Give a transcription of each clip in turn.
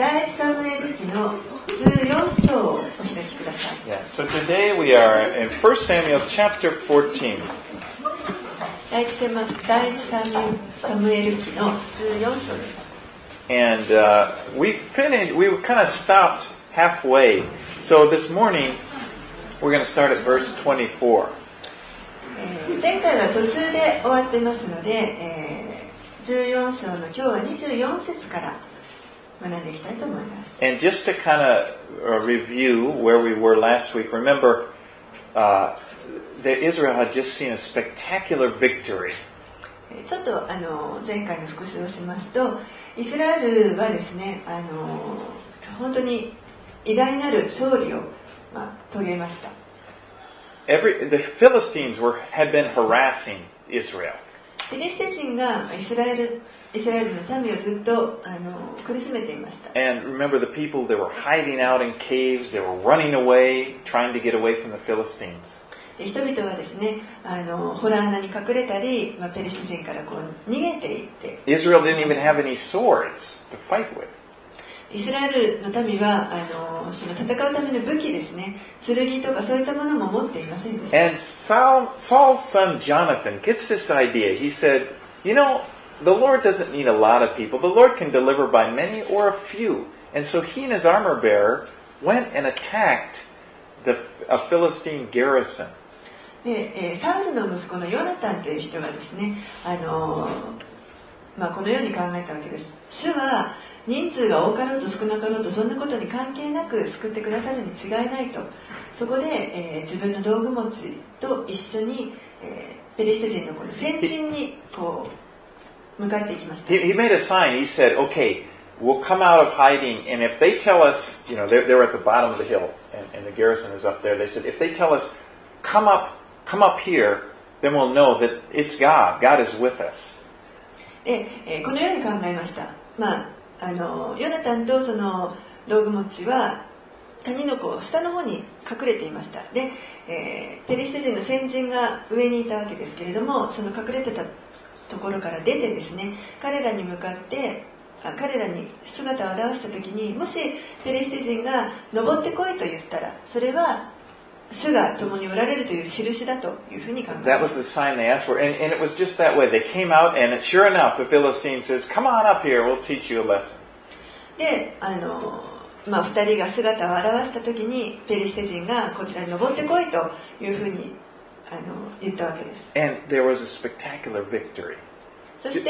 第一サムエル記の14章をお開きください。 Yeah. So today we are in 1 Samuel chapter 14. 第一サムエル記の14章です。 And we kind of stopped halfway. So this morning we're going to start at verse 24. 前回は途中で終わっていますので、14章の今日は24節から学んでいきたいと思います。 And just to kind of review where we were last week, remember that Israel had just seen a spectacular victory. ちょっと前回の復習をしますと、イスラエルはですね、本当に偉大なる勝利を、遂げました。 The Philistines had been harassing Israel. フィリシテ人がイスラエルの民をずっと苦しめていました。 And remember the people, they were hiding out in caves, they were running away, trying to get away from the Philistines. 人々はですね、洞穴に隠れたり、ペリシテ人からこう逃げていって。 Israel didn't even have any swords to fight with. イスラエルの民はその戦うための武器ですね、剣とかそういったものも持っていませんでした。 And Saul's son Jonathan gets this idea. He said, you know, the Lord doesn't need a lot of people. The Lord can deliver by many or a few. And so he and his armor bearer went and attacked a Philistine garrison. でサウルの息子のヨナタンという人がですね、このように考えたわけです。主は人数が多かろうと少なかろうとそんなことに関係なく救ってくださるに違いないと。そこで、自分の道具持ちと一緒に、ペリシテ人のこの先陣にこう向かっていきました。 He made a sign. He said, okay, we'll come out of hiding, and if they tell us, you know, they're at the bottom of the hill, and the garrison is up there. They said, if they tell us, come up here, then we'll know that it's God. God is with us. で、このように考えました。ヨナタンとその道具持ちは谷のこう下の方に隠れていました。で、ペリシテ人の先陣が上にいたわけですけれども、その隠れてたところから出てですね、彼らに向かって彼らに姿を現した時に、もしペリシテ人が登ってこいと言ったら、それは主が共におられるという印だというふうに考えま That was the sign they asked for, and it was just that way. They came out, and sure enough, the Philistine says, "Come on up here. We'll teach you a lesson." で、2人が姿を現した時にペリシテ人がこちらに登ってこいというふうに言ったわけです。 And there was a spectacular victory. そして、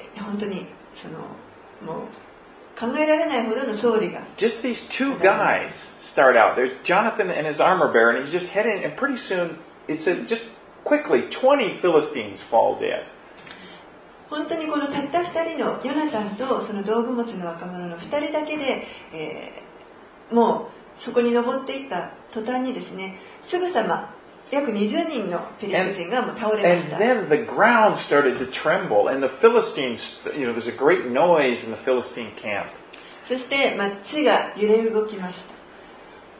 本当にもう考えられないほどの勝利が。 Just these two guys start out. There's Jonathan and his armor bearer, and he's just heading, and pretty soon, it said just quickly, 20 Philistines fall dead. 本当にこのたった2人のヨナタンとその道具持ちの若者の2人だけで、もうそこに登っていった途端にですね、すぐさま約20人のペリシテ人がもう倒れました。 And then the ground started to tremble, and the Philistines, you know, there's a great noise in the Philistine camp. そして地が揺れ動きました。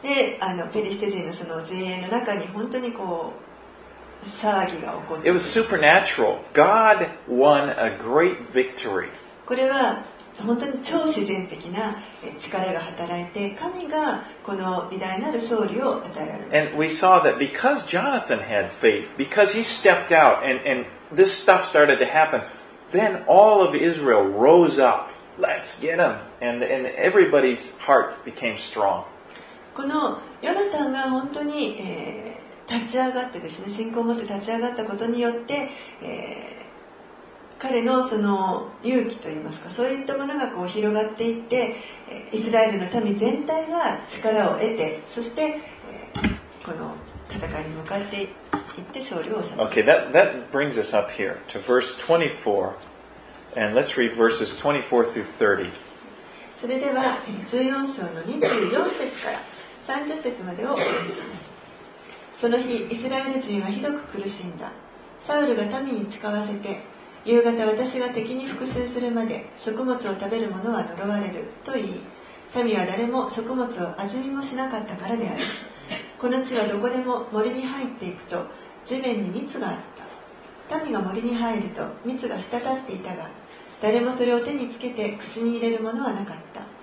で、ペリシテ人のその陣営の中に本当にこう騒ぎが起こって。 It was supernatural. God won a great victory. これは本当に超自然的な力が働いて、神がこの偉大なる勝利を与えられました。 And we saw that because Jonathan had faith, because he stepped out and this stuff started to happen, then all of Israel rose up. Let's get him. And everybody's heart became strong. このヨナタンが本当に、立ち上がってですね、信仰を持って立ち上がったことによって、彼のその勇気といいますか、そういったものがこう広がっていって、イスラエルの民全体が力を得て、そして、この戦いに向かっていって勝利を収めます。 Okay, that brings us up here to verse 24, and let's read verses 24 through 30. それでは14章の24節から30節までをお読みします。その日、イスラエル人はひどく苦しんだ。サウルが民に誓わせて、夕方私が敵に復讐するまで食物を食べる者は呪われると言い、民は誰も食物を味見もしなかったからである。この地はどこでも森に入っていくと地面に蜜があった。民が森に入ると蜜が滴っていたが、誰もそれを手につけて口に入れるものはなかった。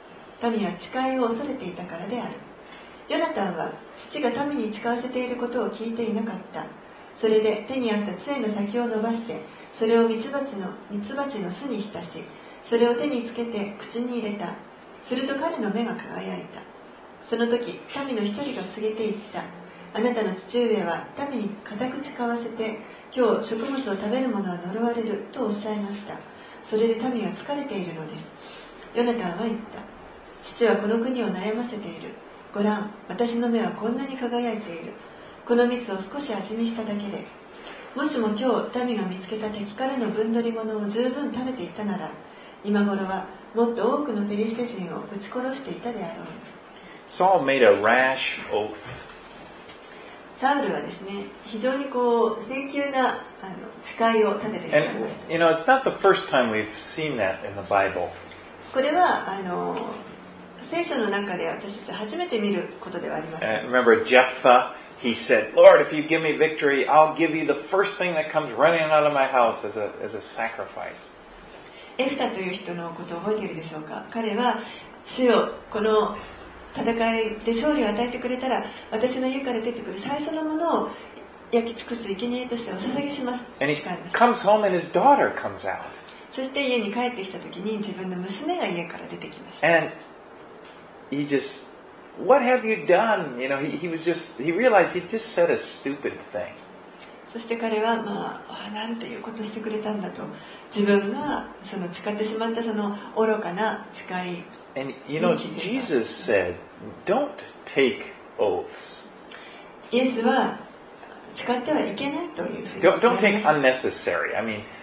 民は誓いを恐れていたからである。ヨナタンは父が民に誓わせていることを聞いていなかった。それで手にあった杖の先を伸ばして、それをミツバチの巣に浸し、それを手につけて口に入れた。すると彼の目が輝いた。その時、民の一人が告げていった。あなたの父上は民に固く誓わせて、今日食物を食べる者は呪われるとおっしゃいました。それで民は疲れているのです。ヨナタンは言った。父はこの国を悩ませている。ごらん、私の目はこんなに輝いている。この蜜を少し味見しただけで。もしも今日民が見つけた敵からの分取り物を十分食べていたなら、今頃はもっと多くのペリシテ人を撃ち殺していたであろう。 Saul made a rash oath. サウルはですね、非常に性急な誓いを立ててしまいました。 And it's not the first time we've seen that in the Bible. これは聖書の中で私たち初めて見ることではありません。 Remember Jephthah? He said, Lord, if you give me victory, I'll give you the first thing that comes running out of my house as a sacrifice. エフタという人のことを覚えているでしょうか。彼は、主よ、この戦いで勝利を与えてくれたら、私の家から出てくる最初のものを焼き尽くす生贄としてお捧げします。 And he comes home and his daughter comes out. そして家に帰ってきたときに自分の娘が家から出てきました。 And he just, what have you done? He realized he just said a stupid thing. そして彼は、なんていうことをしてくれたんだと、自分が誓ってしまったその愚かな誓い。 And Jesus said, don't take oaths. イエスは誓ってはいけないというふうに。 Don't take unnecessary. I mean,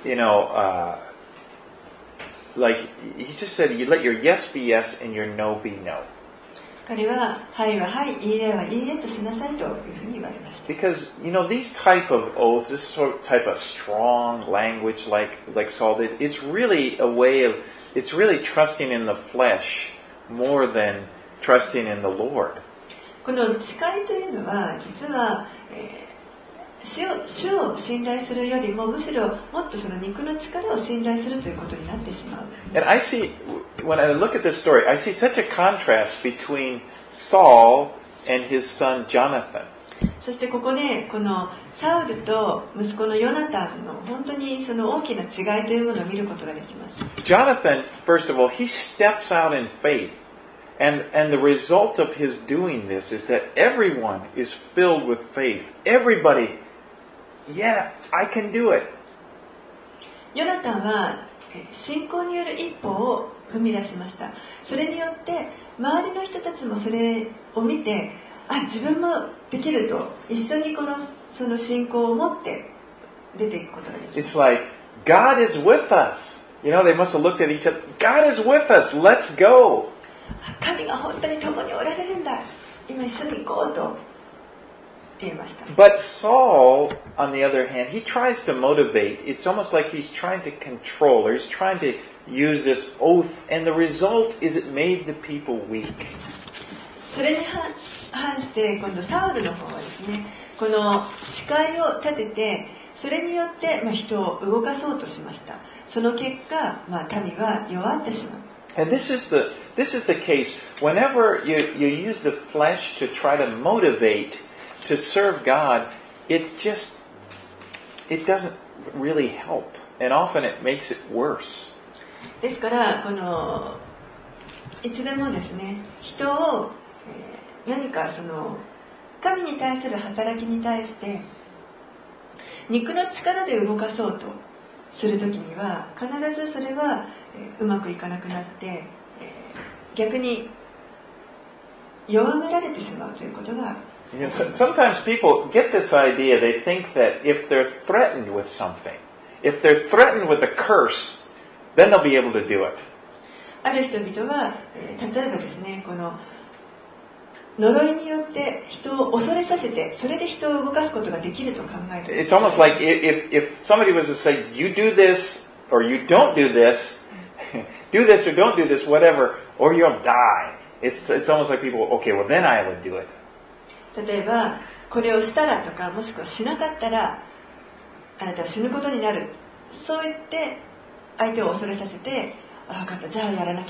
like he just said, you let your yes be yes and your no be no. 彼ははいははい、いいえはいいえとしなさいというふうに言われました。 Because these type of oaths, this type of strong language like Saul did, it's really a way of, it's really trusting in the flesh more than trusting in the Lord. この誓いというのは実は、主を信頼するよりもむしろもっとその肉の力を信頼するということになってしまう。 And I see, when I look at this story, I see such a contrast between Saul and his son Jonathan. そしてここね、このサウルと息子のヨナタンの本当にその大きな違いというものを見ることができます。 Jonathan, first of all, he steps out in faith. And the result of his doing this is that everyone is filled with faith. Everybody, yeah, I can do it. ヨナタンは信仰による一歩を踏み出しました。それによって周りの人たちもそれを見て、自分もできると一緒にその信仰を持って出ていくことができます。 It's like God is with us. They must have looked at each other. God is with us. Let's go. 神が本当に共におられるんだ。今一緒に行こうと言いました。 But Saul, on the other hand, he tries to motivate. It's almost like he's trying to control, or he's trying to use this oath, and the result is it made the people weak. それに反して今度サウルの方はですね、この誓いを立てて、それによって人を動かそうとしました。その結果、民は弱ってしまった。 And this is the case. Whenever you use the flesh to try to motivate to serve God, it doesn't really help, and often it makes it worse. ですからいつでもですね、人を何か神に対する働きに対して肉の力で動かそうとするときには必ずそれはうまくいかなくなって逆に弱められてしまうということが。 Sometimes people get this idea. They think that if they're threatened with something, if they're threatened with a curse, then they'll be able to do it. ある人々は例えばですね、この呪いによって人を恐れさせて、それで人を動かすことができると考える。 It's almost like if somebody was to say, "You do this or you don't do this." Do this or don't do this, whatever, or you'll die. It's almost like people, okay, well then I would do it. 例えば、これをしたらとか、もしくはしなかったら、あなたは死ぬことになる。そう言って、相手を恐れさせて、分かった、じゃあやらなきゃと。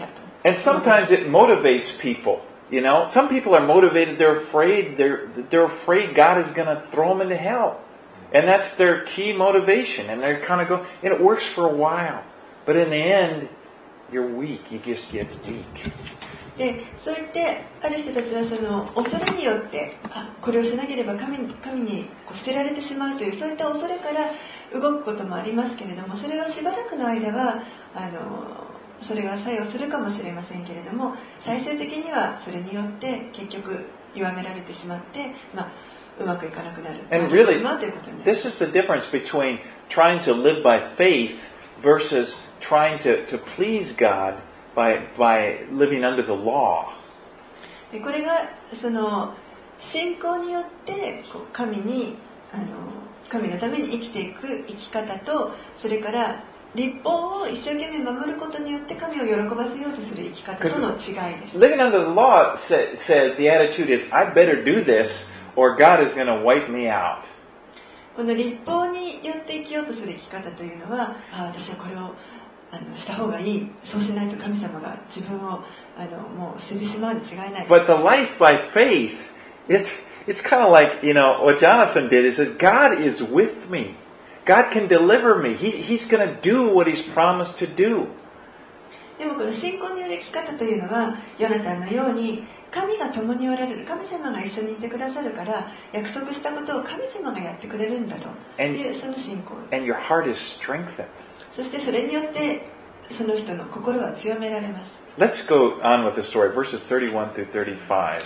And sometimes it motivates people. You know, some people are motivated. They're afraid. They're afraid God is going to throw them into hell, and that's their key motivation. And they're kind of go, and it works for a while, but in the end, you're weak. You just get weak. でそう言ってある人たちはその恐れによってこれをしなければ神にこう捨てられてしまうというそういった恐れから動くこともありますけれども、それはしばらくの間はそれが作用するかもしれませんけれども、最終的にはそれによって結局弱められてしまって、うまくいかなくなる。 And really, this is the difference between trying to live by faith versus trying to please God by living under the law. これがその信仰によって神のために生きていく生き方と、それから律法を一生懸命守ることによって神を喜ばせようとする生き方との違いです。 Living under the law says the attitude is, I better do this or God is going to wipe me out. この律法によって生きようとする生き方というのは、私はこれをした方がいい、そうしないと神様が自分をもう捨ててしまうに違いない。 But the life by faith, it's kind of like, what Jonathan did. He says, God is with me. God can deliver me. He's going to do what He's promised to do. でもこの信仰による生き方というのは、ヨナタンのように神が共におられる、神様が一緒にいてくださるから約束したことを神様がやってくれるんだというその信仰。 And your heart is strengthened. そしてそれによってその人の心は強められます。 Let's go on with the story, verses 31 through 35.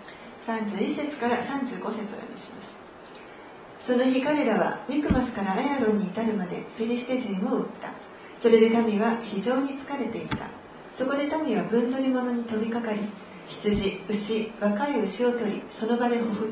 31節から35節を読みします。その日彼らはミクマスからアヤロンに至るまでフィリシテ人を撃った。それで民は非常に疲れていた。そこで民は分取り物に飛びかかり、羊、牛、若い牛を取り、その場でほふった。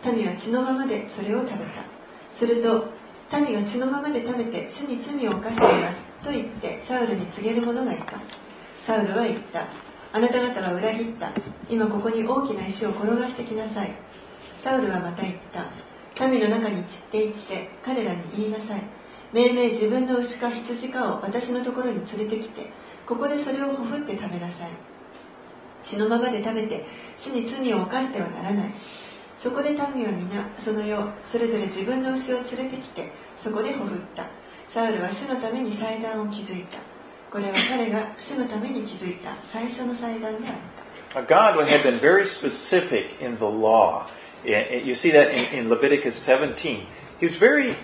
民は血のままでそれを食べた。すると民が血のままで食べて主に罪を犯していますと言ってサウルに告げる者がいた。サウルは言った。あなた方は裏切った。今ここに大きな石を転がしてきなさい。サウルはまた言った。民の中に散っていって彼らに言いなさい。命名自分の牛か羊かを私のところに連れてきて、ここでそれをほふって食べなさい。血のままで食べて主に罪を犯してはならない。そこで民は皆その夜それぞれ自分の牛を連れてきてそこでほふった。サウルは主のために祭壇を築いた。これは彼が主のために築いた最初の祭壇であった。 God had been very specific in the law. You see that in Leviticus 17. He was very,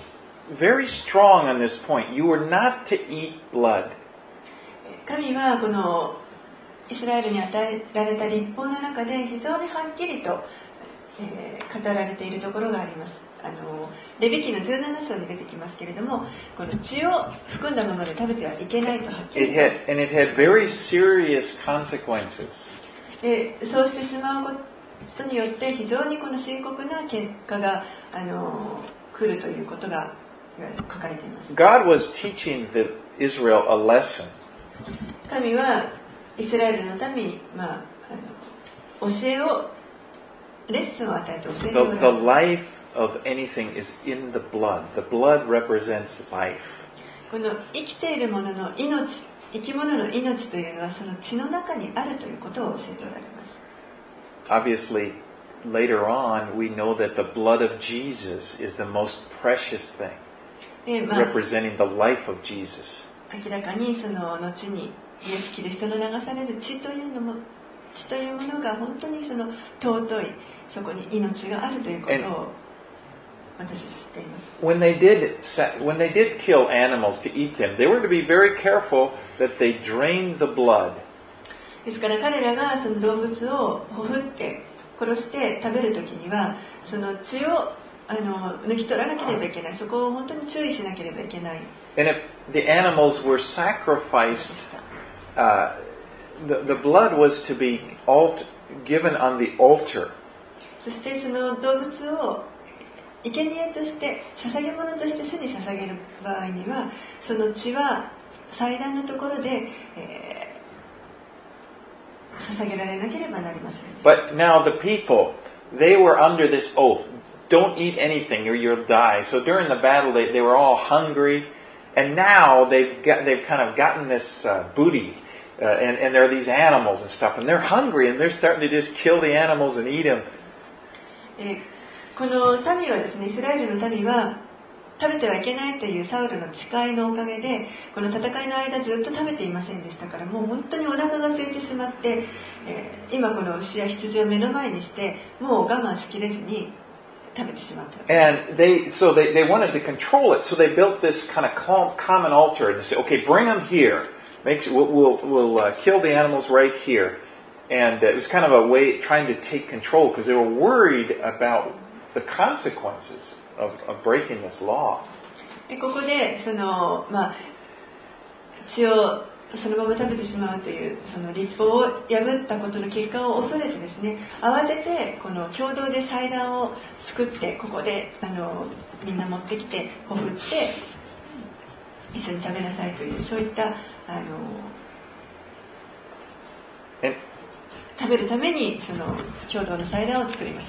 very strong on this point. You were not to eat blood. 神はこのイスラエルに与えられた律法の中で非常にはっきりと、語られているところがあります。レビ記の17章に出てきますけれども、この血を含んだままで食べてはいけないとはっきりと。 And it had very serious consequences. そうしてしまうことによって非常にこの深刻な結果が来るということが書かれています。 God was teaching Israel a lesson. 神はイスラエルのために、教えをレッスンを与えて教えてもらう。 The life of anything is in the blood. The blood represents life. この生きているものの命、生き物の命というのはその血の中にあるということを教えておられます。 Obviously, later on, we know that the blood of Jesus is the most precious thing, representing the life of Jesus. 明らかにその後にイエス・キリストの流される血というものが本当にその尊い、そこに命があるということを私は知っています。 When they did kill animals to eat them, they were to be very careful that they drained the blood. ですから彼らがその動物をほふって殺して食べるときにはその血を抜き取らなければいけない。そこを本当に注意しなければいけない。 And if the animals were sacrificed, the blood was to be given on the altar. そしてその動物を生贄として捧げ物として主に捧げる場合にはその血は祭壇のところで、捧げられなければなりません。 But now the people, they were under this oath. Don't eat anything or you'll die. So during the battle, they were all hungry. And now they've kind of gotten this booty. and there are these animals and stuff, and they're hungry, and they're starting to just kill the animals and eat them. この民はですね、イスラエルの民は食べてはいけないというサウルの誓いのおかげで、この戦いの間ずっと食べていませんでしたから、もう本当にお腹が空いてしまって、今この牛や羊を目の前にして、もう我慢しきれずに食べてしまった。 And they wanted to control it, so they built this kind of common altar, and they said, okay, bring them here. We'll kill the animals right here. And it was kind of a way trying to take control because they were worried about the consequences of breaking this law. ここで血をそのまま食べてしまうというその律法を破ったことの結果を恐れてですね、慌ててこの共同で祭壇を作って、ここでみんな持ってきてほふって一緒に食べなさいという、そういった食べるためにその共同の祭壇を作りました。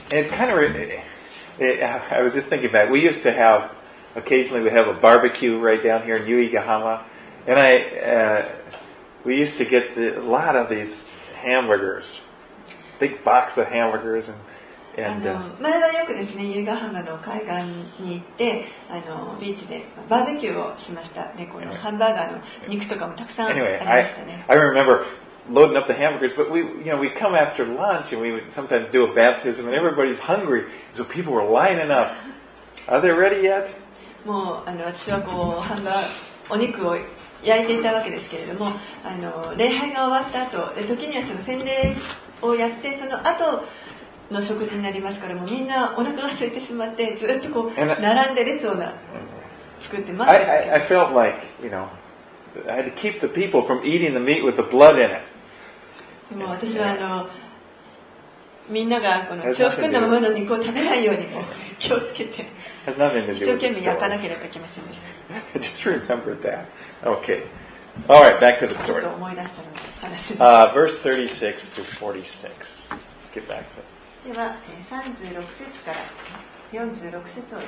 I was just thinking back. We used to have, occasionally we have a barbecue right down here in Uegahama, and we used to get a lot of these hamburgers, big box of hamburgers, and 前はよくですね、由比ヶ浜の海岸に行ってビーチでバーベキューをしました。で、このハンバーガーの肉とかもたくさんありましたね。 I remember loading up the hamburgers, but we'd come after lunch and we would sometimes do a baptism and everybody's hungry, so people were lining up. Are they ready yet? もう私はこうお肉を焼いていたわけですけれども、礼拝が終わった後、時にはその洗礼をやってその後の食事になりますから、もうみんなお腹が空いてしまってずっとこう並んで列を作って待って。 I felt like, I had to keep the people from eating the meat with the blood in it. もう私はみんながこの血を含んだままの肉を食べないようにも気をつけて一生懸命焼かなければいけませんでした。 I just remembered that. Okay. All right, back to the story. Verse 36 through 46. Let's get back to it. では36節から46節をお読みします。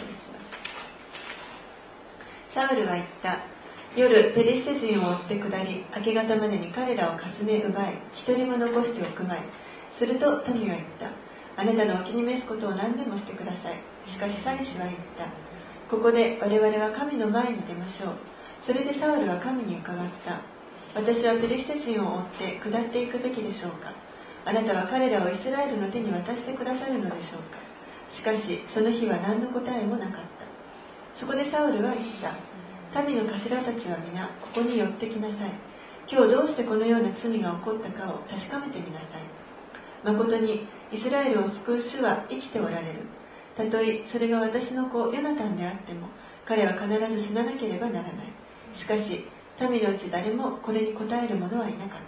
サウルは言った。夜ペリシテ人を追って下り、明け方までに彼らをかすめ奪い、一人も残しておくまい。すると民は言った。あなたのお気に召すことを何でもしてください。しかし祭司は言った。ここで我々は神の前に出ましょう。それでサウルは神に伺った。私はペリシテ人を追って下っていくべきでしょうか。あなたは彼らをイスラエルの手に渡してくださるのでしょうか。しかしその日は何の答えもなかった。そこでサウルは言った。民の頭たちは皆ここに寄ってきなさい。今日どうしてこのような罪が起こったかを確かめてみなさい。誠にイスラエルを救う主は生きておられる。たとえそれが私の子ヨナタンであっても、彼は必ず死ななければならない。しかし民のうち誰もこれに答える者はいなかった。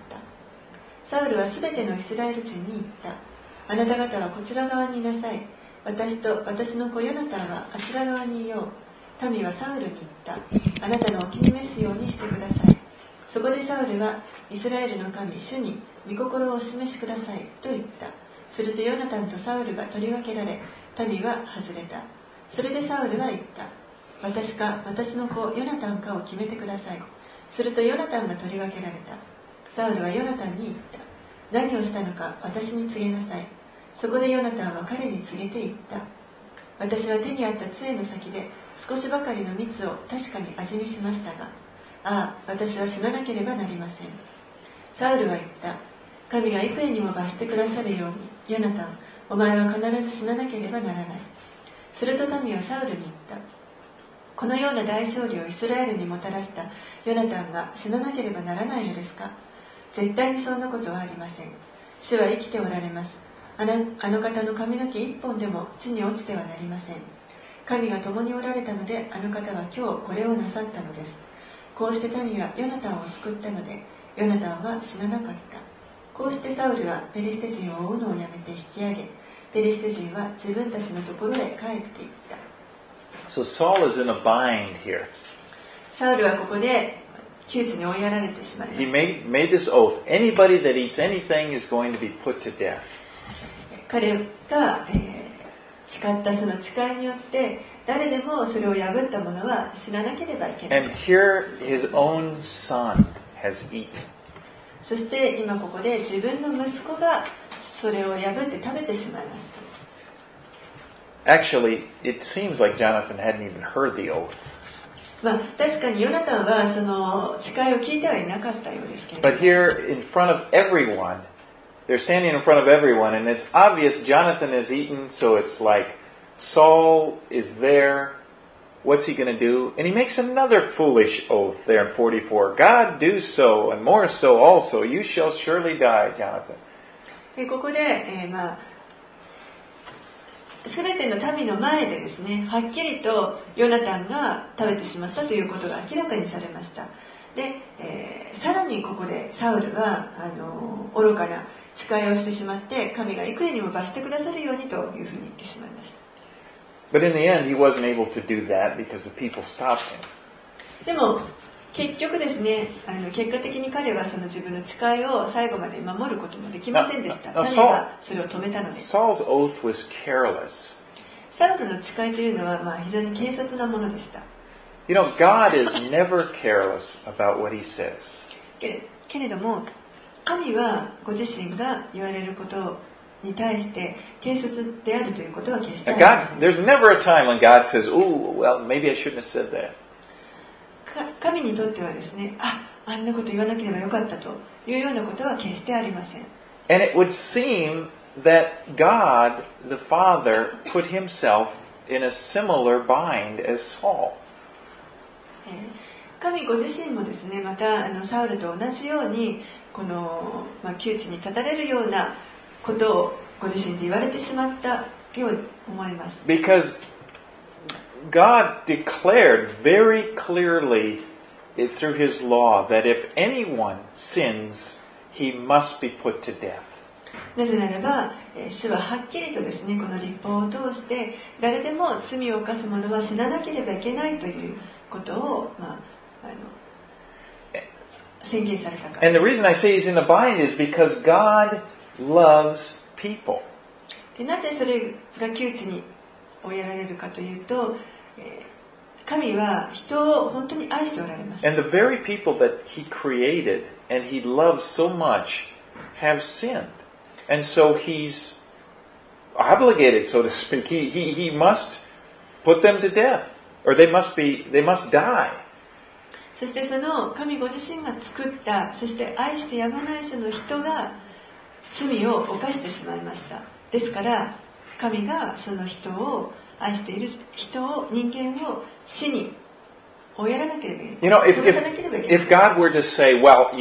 サウルはすべてのイスラエル人に言った。あなた方はこちら側にいなさい。私と私の子ヨナタンはあちら側にいよう。民はサウルに言った。あなたのお気に召すようにしてください。そこでサウルはイスラエルの神主に御心をお示しくださいと言った。するとヨナタンとサウルが取り分けられ、民は外れた。それでサウルは言った。私か私の子ヨナタンかを決めてください。するとヨナタンが取り分けられた。サウルはヨナタンに言った。何をしたのか私に告げなさい。そこでヨナタンは彼に告げて言った。私は手にあった杖の先で少しばかりの蜜を確かに味見しましたが、ああ、私は死ななければなりません。サウルは言った。神が幾重にも罰してくださるように、ヨナタン、お前は必ず死ななければならない。すると民はサウルに言った。このような大勝利をイスラエルにもたらしたヨナタンが死ななければならないのですか。絶対にそんなことはありません。主は生きておられます。あの方の髪の毛一本でも地に落ちてはなりません。神が共におられたので、あの方は今日これをなさったのです。こうして民はヨナタンを救ったので、ヨナタンは死ななかった。こうしてサウルはペリシテ人を追うのをやめて引き上げ、ペリシテ人は自分たちのところへ帰っていった。 So Saul is in a bind here. サウルはここで窮地に追いやられてしまいました。 He made this oath. Anybody that eats anything is going to be put to death. 彼が誓ったその誓いによって誰でもそれを破った者は死ななければいけない。 And here his own son has eaten. そして今ここで自分の息子がそれを破って食べてしまいました。 Actually, it seems like Jonathan hadn't even heard the oath. 確かにヨナタンはその誓いを聞いてはいなかったようですけれども。 But here, in front of everyone, they're standing in front of everyone, and it's obvious Jonathan has eaten, so it's like Saul is there. What's he going to do? And he makes another foolish oath there in 44. God do so, and more so also. You shall surely die, Jonathan. ここで、すべての民の前でですね、はっきりとヨナタンが食べてしまったということが明らかにされました。で、さらにここでサウルは愚かな誓いをしてしまって、神が幾重にも罰してくださるようにというふうに言ってしまいました。 But in the end, he wasn't able to do that because the people stopped him. でも結局ですね、結果的に彼はその自分の誓いを最後まで守ることもできませんでした。神がそれを止めたのです。 Saul's oath was careless. サウルの誓いというのは非常に軽率なものでした。 You know, God is never careless about what he says. けれども、神はご自身が言われることに対して軽率であるということは決してありません。 There's never a time when God says, "Oh, well, maybe I shouldn't have said that." 神にとってはですね、あんなこと言わなければよかったというようなことは決してありません。 And it would seem that God, the Father, put himself in a similar bind as Saul. 神ご自身もですね、またサウルと同じようにこの、窮地に立たれるようなことをご自身で言われてしまったように思います。 Because God declared very clearly through his law that if anyone sins, he must be put to death. なぜならば、主ははっきりとですね、この律法を通して誰でも罪を犯す者は死ななければいけないということを、宣言されたから。 And the reason I say he's in the bind is because God loves people. でなぜそれが窮地に追いやられるかというと、神は人を本当に愛しておられます。 And the very people that he created and he loves so much have sinned. And so he's obligated, so to speak. He must put them to death. Or they must die. そしてその神ご自身が作った、そして愛してやまないその人が罪を犯してしまいました。ですから神がその人を愛している人を、人間を死に追いやらなければいけない。 If God were to say, well,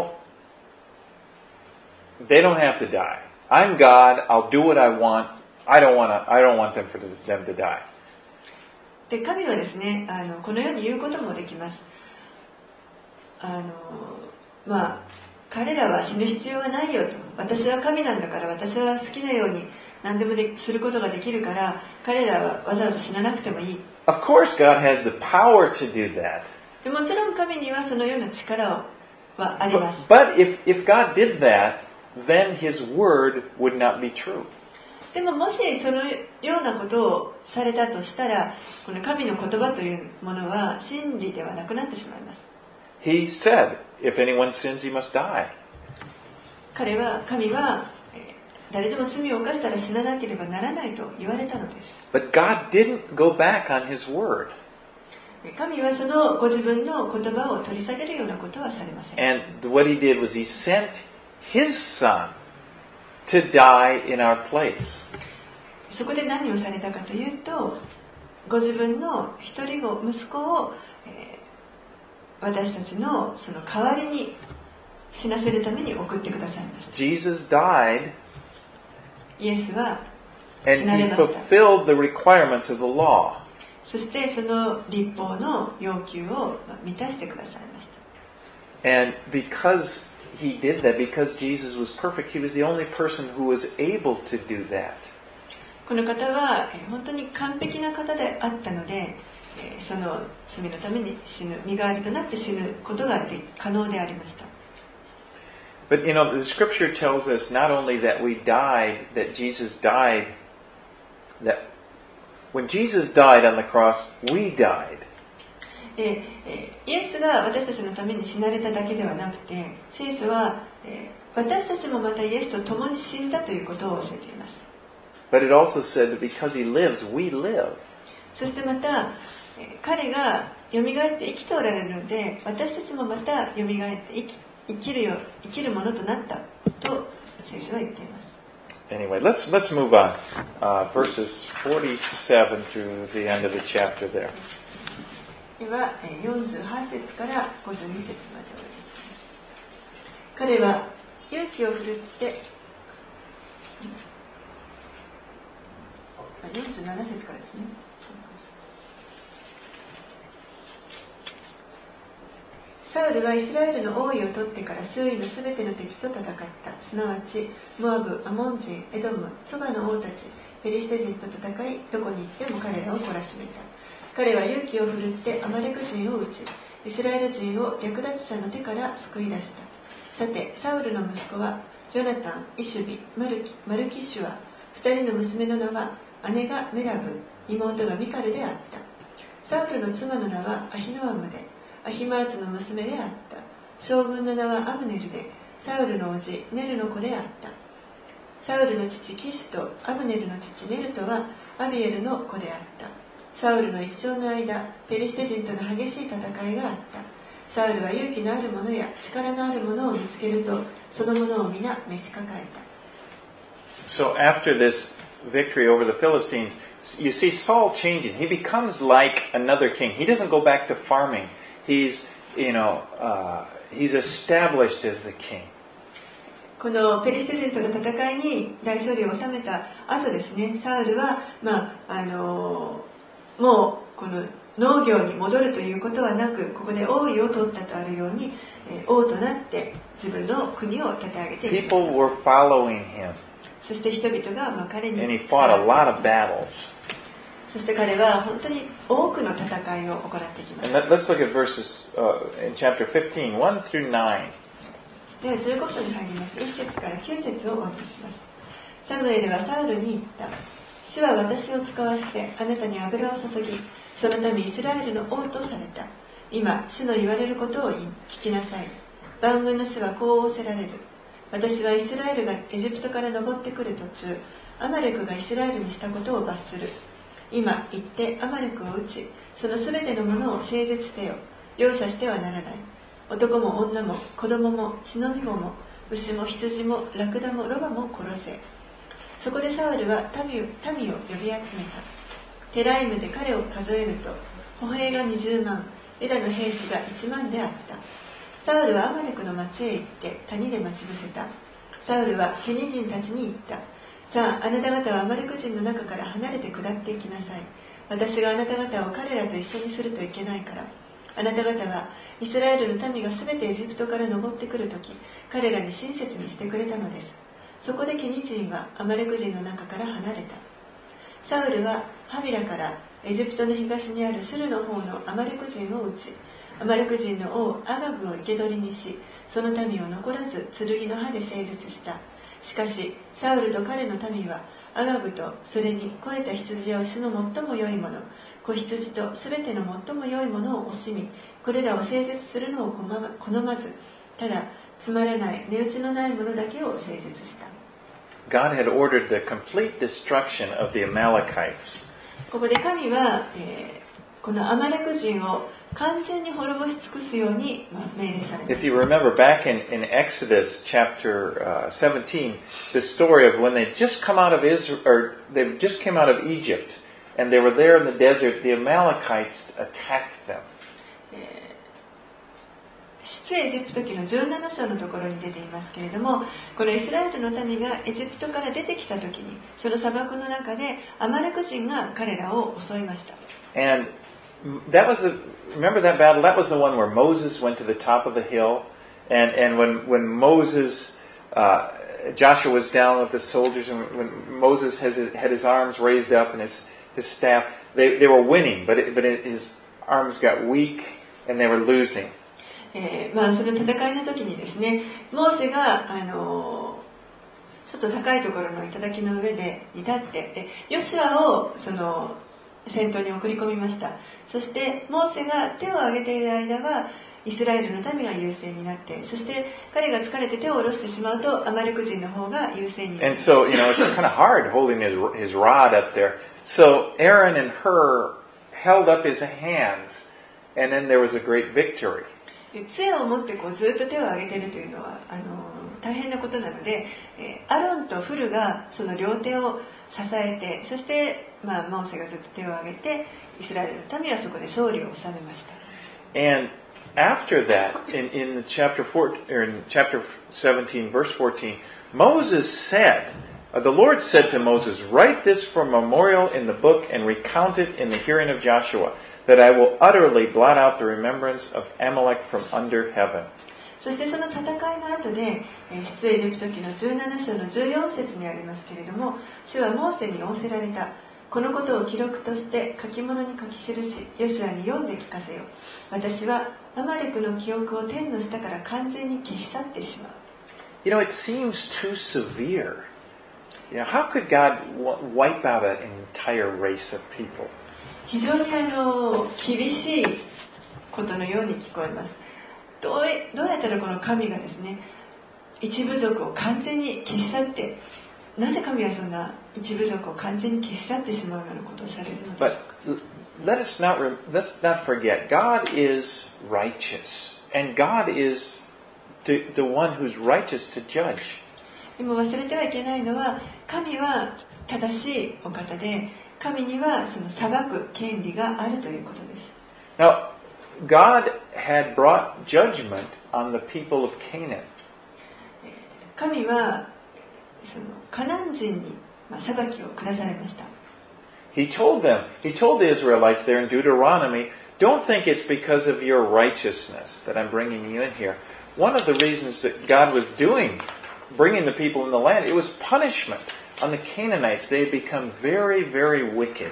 they don't have to die. I'm God. I'll do what I want. I don't want them to die. で、神はですね、このように言うこともできます。彼らは死ぬ必要はないよと。私は神なんだから、私は好きなように何でもすることができるから、彼らはわざわざ死ななくてもいい。 Of course, God had the power to do that. でもちろん神にはそのような力はあります。 But if God did that, then His word would not be true. でももしそのようなことをされたとしたら、この神の言葉というものは真理ではなくなってしまいます。 He said, if anyone sins, he must die. 神は誰でも罪を犯したら死ななければならないと言われたのです。 But God didn't go back on His word. 神はそのご自分の言葉を取り下げるようなことはされません。 And what He did was He sent His Son to die in our place. そこで何をされたかというと、ご自分の一人子、息子を、私たちのその代わりに死なせるために送ってくださいました。 Jesus died, イエスは and He fulfilled the requirements of the law. そしてその律法の要求を満たしてくださいました。 And because He did that, because Jesus was perfect, He was the only person who was able to do that. この方は本当に完璧な方であったので、その罪のために死ぬ、身代わりとなって死ぬことが可能でありました。 But the scripture tells us not only that we died, that Jesus died, that when Jesus died on the cross, we died. イエスが私たちのために死なれただけではなくて、聖書は私たちもまたイエスと共に死んだということを教えています。 But it also said that because he lives, we live. そしてまた彼がよみがえって生きておられるので、私たちもまたよみがえって生きるものとなったと聖書は言っています。 Anyway, let's move on. Verses 47 through the end of the chapter there. では48節から52節までお読みします。彼は勇気を振るって47節からですね。サウルはイスラエルの王位を取ってから周囲のすべての敵と戦った。すなわちモアブ、アモン人、エドム、そばの王たち、ペリシテ人と戦い、どこに行っても彼らを懲らしめた。彼は勇気を振るってアマレク人を討ち、イスラエル人を略奪者の手から救い出した。さて、サウルの息子はジョナタン、イシュビ、マルキシュア、二人の娘の名は姉がメラブ、妹がミカルであった。サウルの妻の名はアヒノアムで、アヒマーツの娘であった。将軍の名はアムネルで、サウルの叔父ネルの子であった。サウルの父キシュとアブネルの父ネルとはアビエルの子であった。サウルの一生の間、ペリシテ人との激しい戦いがあった。サウルは勇気のある者や力のある者を見つけると、その者を皆召し抱えた。 So after this victory over the Philistines, you see Saul changing. He becomes like another king. He doesn't go back to farming. He's established as the king. このペリシテ人との戦いに大勝利を収めた後ですね、サウルは、もうこの農業に戻るということはなく、ここで王位を取ったとあるように、王となって自分の国を立て上げていきました。 People were following him. そして人々が彼に And he fought a lot of battles. そして彼は本当に多くの戦いを行ってきました。 And let's look at verses in chapter 15, 1 through 9. では15章に入ります。1節から9節をお読みします。サムエルはサウルに言った。主は私を使わせてあなたに油を注ぎ、その民イスラエルの王とされた。今主の言われることを聞きなさい。万軍の主はこう仰せられる。私はイスラエルがエジプトから登ってくる途中、アマレクがイスラエルにしたことを罰する。今行ってアマレクを討ち、そのすべてのものを整絶せよ。容赦してはならない。男も女も子供も血のみ子も牛も羊もラクダもロバも殺せ。そこでサウルは民を呼び集めた。テライムで彼を数えると、歩兵が20万、エダの兵士が1万であった。サウルはアマレクの町へ行って谷で待ち伏せた。サウルはケニ人たちに言った。さあ、あなた方はアマレク人の中から離れて下っていきなさい。私があなた方を彼らと一緒にするといけないから。あなた方はイスラエルの民がすべてエジプトから登ってくるとき、彼らに親切にしてくれたのです。そこでケニ人はアマレク人の中から離れた。サウルはハビラからエジプトの東にあるシュルの方のアマレク人を討ち、アマレク人の王アガグを生け捕りにし、その民を残らず剣の刃で整絶した。しかしサウルと彼の民はアガグとそれに肥えた羊や牛の最も良いもの、子羊とすべての最も良いものを惜しみ、これらを整絶するのを好まず、ただつまらない値打ちのないものだけを整絶した。 God had ordered the complete destruction of the Amalekites. ここで神は、このアマレク人を完全に滅ぼし尽くすように命令されました。 If you remember back in Exodus chapter 17, the story of when they just come out of Israel, or they just came out of Egypt, and they were there in the desert, the Amalekites attacked them. 出エジプト記の17章のところに出ていますけれども、このイスラエルの民がエジプトから出てきた時に、その砂漠の中でアマレク人が彼らを襲いました。 And that was remember that battle? That was the one where Moses went to the top of the hill, and when Moses, Joshua was down with the soldiers, and when Moses had his arms raised up and his staff, they were winning, but his arms got weak and they were losing. その戦いの時にですね、モーセがちょっと高いところの頂の上で立って、ヨシュアをその先頭に送り込みました。そしてモーセが手を挙げている間は、 イスラエルの民が優勢になって、そして彼が疲れて手を下ろしてしまうとアマレク人の方が優勢になる。 And so, it's kind of hard holding his rod up there. So Aaron and Hur held up his hands, and then there was a great victory. 杖を持ってずっと手を上げているというのは大変なことなので、アロンとフルがその両手を支えて、そして、モーセがずっと手を上げて、イスラエルの民はそこで勝利を収めました。 And after that, in the chapter 17, verse 14, Moses said, the Lord said to Moses, "Write this for memorial in the book and recount it in the hearing of Joshua, that I will utterly blot out the remembrance of Amalek from under heaven." そしてその戦いの後で、出エジプト記の17章の14節にありますけれども、主はモーセに仰せられた。このことを記録として書き物に書き記し、ヨシュアに読んで聞かせよ。私はアマレクの記憶を天の下から完全に消し去ってしまう。 It seems too severe. How could God wipe out an entire race of people? 非常に厳しいことのように聞こえます。どうやったらこの神がですね、一部族を完全に消し去って、なぜ神はそんな一部族を完全に消し去ってしまうようなことをされるのでしょうか。 Let's not forget, God is righteous, and God is the one who's righteous to judge. でも忘れてはいけないのは、神は正しいお方で、神にはその裁く権利があるということです。 Now, God had brought judgment on the people of Canaan. 神はそのカナン人に裁きを下されました。 He told the Israelites there in Deuteronomy, "Don't think it's because of your righteousness that I'm bringing you in here." One of the reasons that God was bringing the people in the land, it was punishment on the Canaanites. They had become very, very wicked.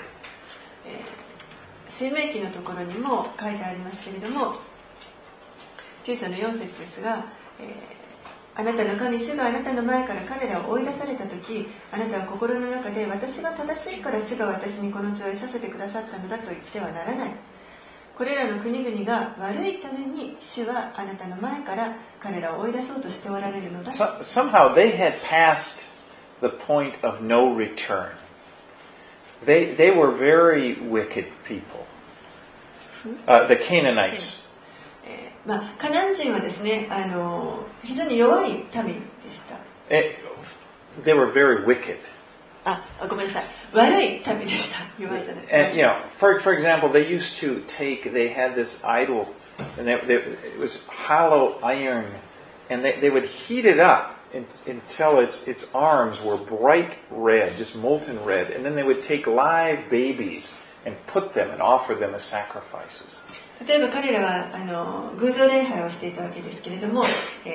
申命記のところにも書いてありますけれども、9章の4節ですが、あなたの神主があなたの前から彼らを追い出されたとき、あなたは心の中で、私が正しいから主が私にこの地を得させてくださったのだと言ってはならない。これらの国々が悪いために主はあなたの前から彼らを追い出そうとしておられるのだ。 Somehow they had passed the point of no return. They were very wicked people. The Canaanites. カナン人はですね、非常に弱い民でした。 They were very wicked. ごめんなさい。悪い民でした。弱いじゃないですか。 And for example, they had this idol, and it was hollow iron, and they would heat it up until its arms were bright red, just molten red, and then they would take live babies and put them and offer them as sacrifices. 例えば彼らは偶像礼拝をしていたわけですけれども、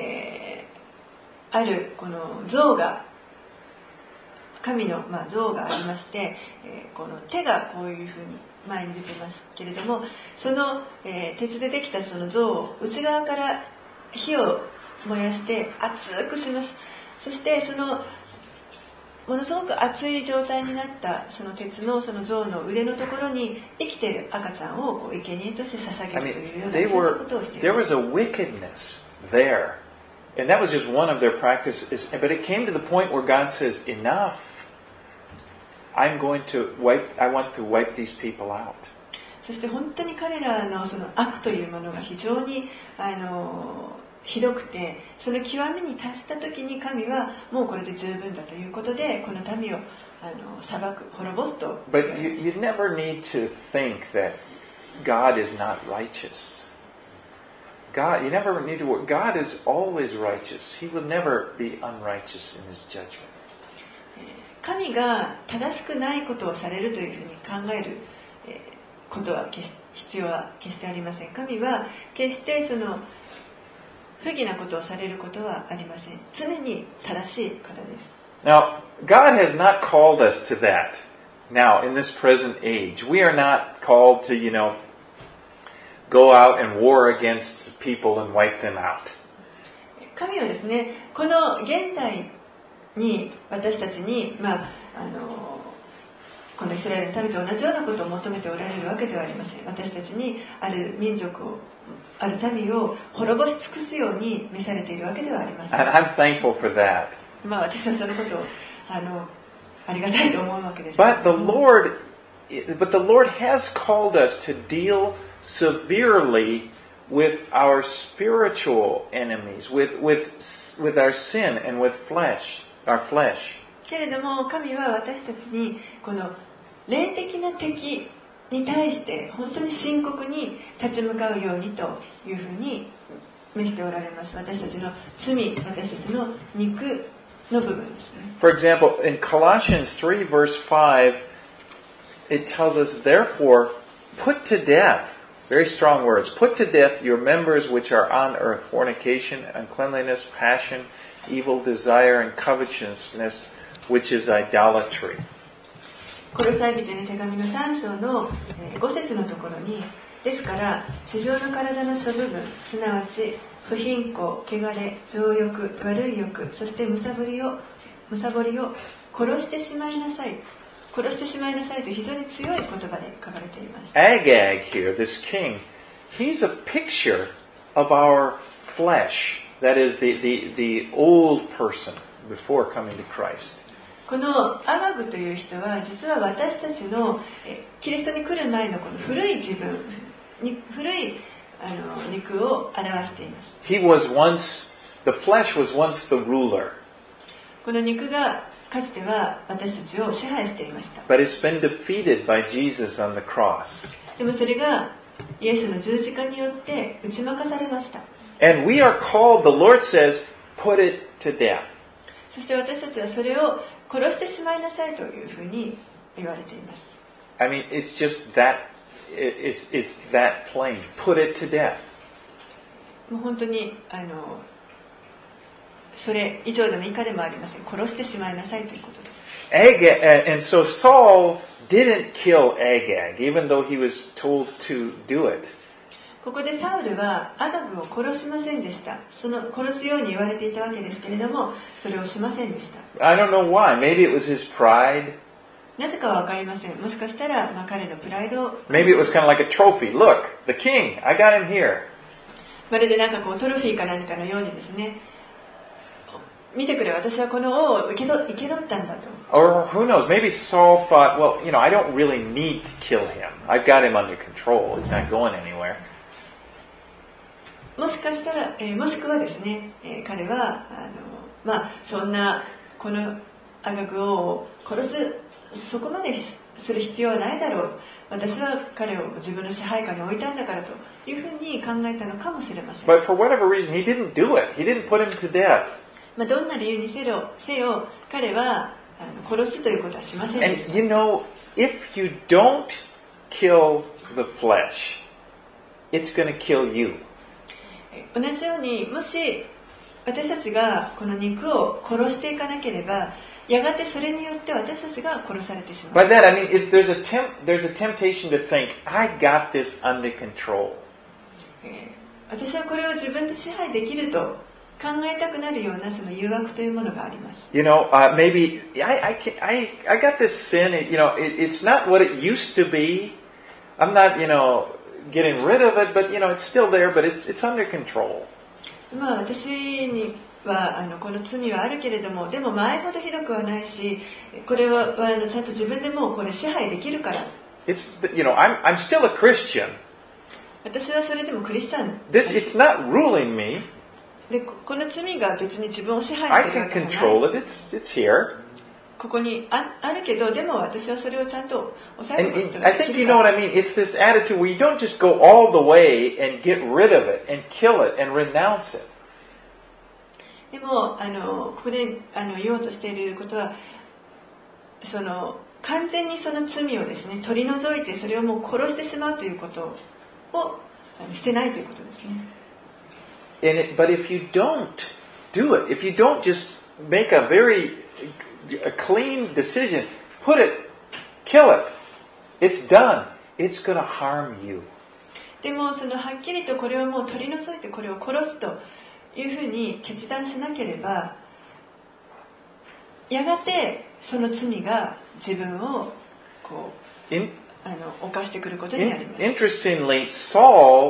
あるこの像が神の像がありまして、この手がこういうふうに前に出てますけれども、その、鉄でできたその像を内側から火を燃やして熱くします。そしてそのものすごく熱い状態になったその鉄のその像の腕のところに生きている赤ちゃんをこう生贄として捧げるというようなそういうことをしている。 There was a wickedness there, and that was just one of their practices. But it came to the point where God says, "Enough. I want to wipe these people out." そして本当に彼らのその悪というものが非常にひどくて、その極みに達した時に神はもうこれで十分だということでこの民を裁く、滅ぼすと。 But you never need to think that God is not righteous. You never need to worry. God is always righteous. He will never be unrighteous in His judgment. 神が正しくないことをされるというふうに考えることは必要は決してありません。神は決してその不義なことをされることはありません。常に正しい方です。 Now, God has not called us to that. Now, in this present age, we are not called to, go out and war against people and wipe them out. 神はですね、この現代に私たちに、このイスラエルの民と同じようなことを求めておられるわけではありません。私たちにある民族をある民を滅ぼし尽くすように召されているわけではありません。 And I'm thankful for that. 私はそのことをありがたいと思うわけです。 But the Lord has called us to deal severely with our spiritual enemies, with our sin and with our flesh. けれども神は私たちにこの霊的な敵に対して本当に深刻に立ち向かうようにというふうに召しておられます。私たちの罪、私たちの肉の部分ですね。 For example, in Colossians 3 verse 5, it tells us, therefore, put to death, very strong words, put to death your members which are on earth, fornication, uncleanliness, passion, evil desire, and covetousness, which is idolatry. コロサイ人への手紙の3章の5節のところに、ですから地上の体の諸部分、すなわち不貧困、汚れ、情欲、悪い欲、そしてむさぼりを殺してしまいなさい。殺してしまいなさいという非常に強い言葉で書かれています。 Agag here, this king, he's a picture of our flesh. That is the old person before coming to Christ. このアガグという人は実は私たちのキリストに来る前のこの古い自分、古い肉を表しています。 The flesh was once the ruler. この肉がかつては私たちを支配していました。 But it's been defeated by Jesus on the cross. でもそれがイエスの十字架によって打ち負かされました。 And we are called, the Lord says, put it to death. そして私たちはそれを殺してしまいなさいというふうに言われています。 I mean, it's just that, it's that plain. Put it to death. もう本当にそれ以上でも以下でもありません。殺してしまいなさいということです。 And so Saul didn't kill Agag, even though he was told to do it. ここでサウルはアガグを殺しませんでした。殺すように言われていたわけですけれども、それをしませんでした。 I don't know why. Maybe it was his pride. なぜかは分かりません。もしかしたら、彼のプライドを Maybe it was kind of like a trophy. Look, the king, I got him here. まるでなんかこうトロフィーか何かのようにですね、見てくれ、私はこの王を受け取ったんだと。 Or who knows, maybe Saul thought, well, I don't really need to kill him. I've got him under control. He's not going anywhere. もしかしたら、もしくはですね、彼はそんなこのアガグ王を殺すそこまでする必要はないだろう。私は彼を自分の支配下に置いたんだからというふうに考えたのかもしれません。 But for whatever reason, he didn't do it. He didn't put him to death. どんな理由にせよ彼は殺すということはしませんでした。 And if you don't kill the flesh, it's going to kill you. 同じようにもし私たちがこの肉を殺していかなければやがてそれによって私たちが殺されてしまう。 By that I mean there's a temptation to think, I got this under control. 私はこれを自分で支配できると考えたくなるようなその誘惑というものがあります。 Maybe I got this sin. It's not what it used to be. I'm not, getting rid of it, but it's still there, but it's under control. 私にはこの罪はあるけれども、でも前ほどひどくはないし、これはちゃんと自分でもうこれ支配できるから。 I'm still a Christian. 私はそれでもクリスチャン。 It's not ruling me. でこの罪が別に自分を支配 I している can わけじゃない。 control it. It's here. ここに あるけど、でも私はそれをちゃんと抑え And ることが I でき think you る know か what ら。 I mean. It's this attitude where you don't just go all the way and get rid of it and kill it and renounce it. でもここで言おうとしていることは、完全にその罪をですね取り除いてそれをもう殺してしまうということをしてないということですね。 But if you don't do it, if you don't just make a clean decision, put it, kill it, it's done. It's going to harm you. でもはっきりとこれをもう取り除いてこれを殺すというふうに決断しなければ、やがてその罪が自分を犯してくることになります。 Interestingly, Saul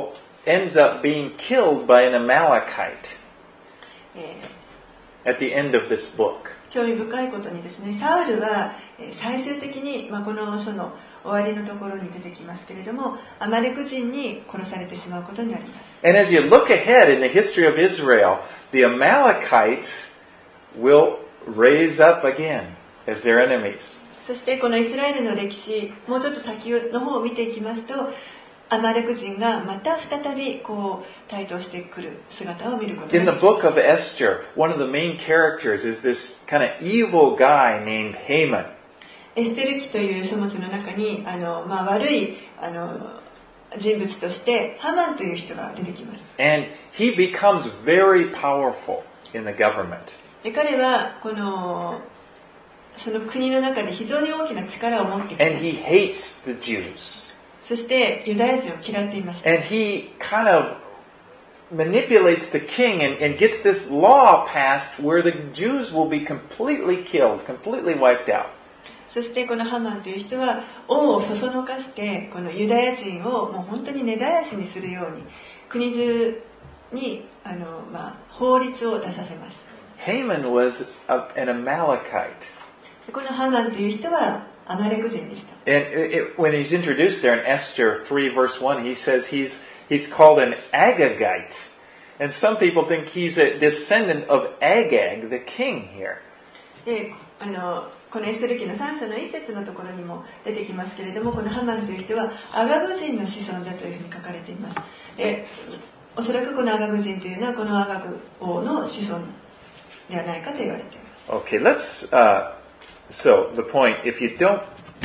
ends up being killed by an Amalekite え at the end of this book. 興味深いことにですね、サウルは最終的に、この書の終わりのところに出てきますけれども、アマレク人に殺されてしまうことになります。 And as you look ahead in the history of Israel, the Amalekites will raise up again as their enemies. そしてこのイスラエルの歴史、もうちょっと先の方を見ていきますと、アマレク人がまた再び台頭してくる姿を見ることがで In き the ます。 book of Esther, one of the main characters is this kind of evil guy named Haman. エステル記という書物の中に悪い人物としてハマンという人が出てきます。 And he becomes very powerful in the government. で彼はその国の中で非常に大きな力を持っていて、 And he hates the Jews. そしてユダヤ人を嫌っていました。 And he kind of manipulates the king and gets this law passed where the Jews will be completely killed, completely wiped out. そしてこのハマンという人は王をそそのかしてこのユダヤ人をもう本当に根絶やしにするように国中に法律を出させます。 Haman was an Amalekite. このハマンという人はアマレク人でした。 And when he's introduced there in Esther 3 verse 1, he says he's called an Agagite. And some people think he's a descendant of Agag, the king here. でこのエステル記の3章の一節のところにも出てきますけれども、このハマンという人はアガグ人の子孫だというふうに書かれています。おそらくこのアガグ人というのはこのアガグ王の子孫ではないかと言われています。 Okay, let's so the point, if you don't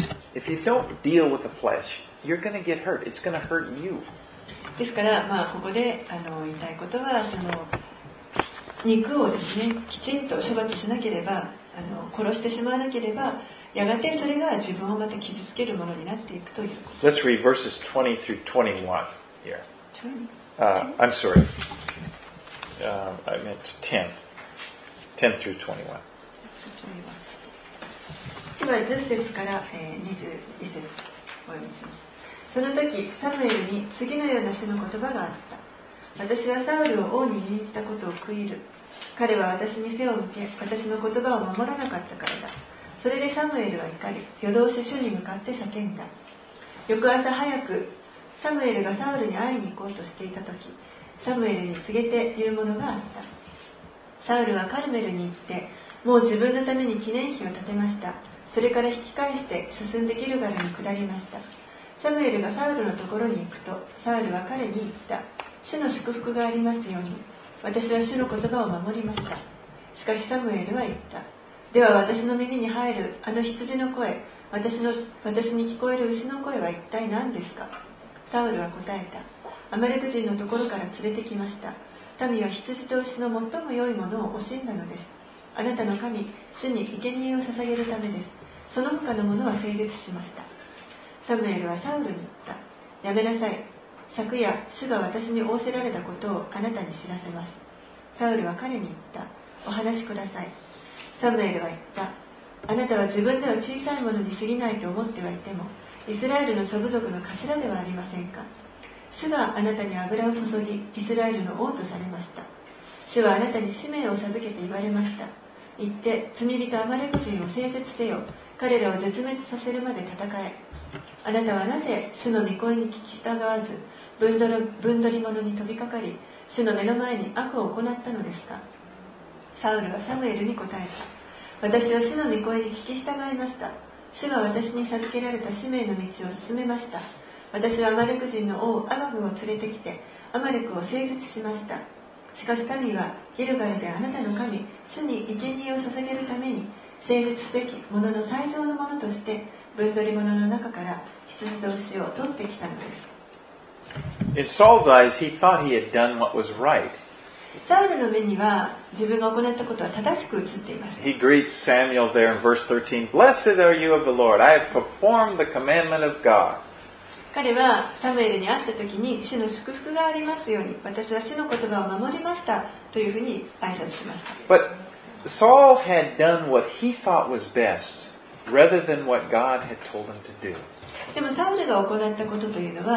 deal with the flesh, you're going to get hurt. It's going to hurt you. ですからここで言いたいことはその肉をですねきちんと処罰しなければ殺してしまわなければやがてそれが自分をまた傷つけるものになっていくということ。 Let's read verses 20 through 21 here. 20? I'm sorry. I meant 10. 10 through 21. では10節から21節お読みします。その時サムエルに次のような主の言葉があった。私はサウルを王に任じたことを悔いる。彼は私に背を向け、私の言葉を守らなかったからだ。それでサムエルは怒り、夜通し主に向かって叫んだ。翌朝早く、サムエルがサウルに会いに行こうとしていた時、サムエルに告げて言うものがあった。サウルはカルメルに行って、もう自分のために記念碑を建てました。それから引き返して進んでギルガルに下りました。サムエルがサウルのところに行くと、サウルは彼に言った。主の祝福がありますように。私は主の言葉を守りました。しかしサムエルは言った。では私の耳に入るあの羊の声、私に聞こえる牛の声は一体何ですか。サウルは答えた。アマレク人のところから連れてきました。民は羊と牛の最も良いものを惜しんだのです。あなたの神、主に生贄を捧げるためです。その他のものは整絶しました。サムエルはサウルに言った。やめなさい。昨夜、主が私に仰せられたことをあなたに知らせます。サウルは彼に言った。お話しください。サムエルは言った。あなたは自分では小さいものに過ぎないと思ってはいても、イスラエルの諸部族の頭ではありませんか。主があなたに油を注ぎ、イスラエルの王とされました。主はあなたに使命を授けて言われました。言って、罪人アマレク人を整絶せよ。彼らを絶滅させるまで戦え。あなたはなぜ主の御声に聞き従わず、分取り物に飛びかかり、主の目の前に悪を行ったのですか。サウルはサムエルに答えた。私は主の御声に聞き従いました。主が私に授けられた使命の道を進めました。私はアマレク人の王アガグを連れてきて、アマレクを整絶しました。しかし民はギルガルであなたの神、主に生贄を捧げるために、整絶すべきものの最上のものとして、分取り物の中から羊と牛を取ってきたのです。 In Saul's eyes, he thought he had done what was right. サウルの目には自分が行ったことは正しく映っていました。 He greets Samuel there in verse 13. Blessed are you of the Lord. I have performed the commandment of God. 彼はサムエルに会った時に主の祝福がありますように、私は主の言葉を守りましたというふうに挨拶しました。 But Saul had done what he thought was best rather than what God had told him to do. でもサウルが行ったことというのは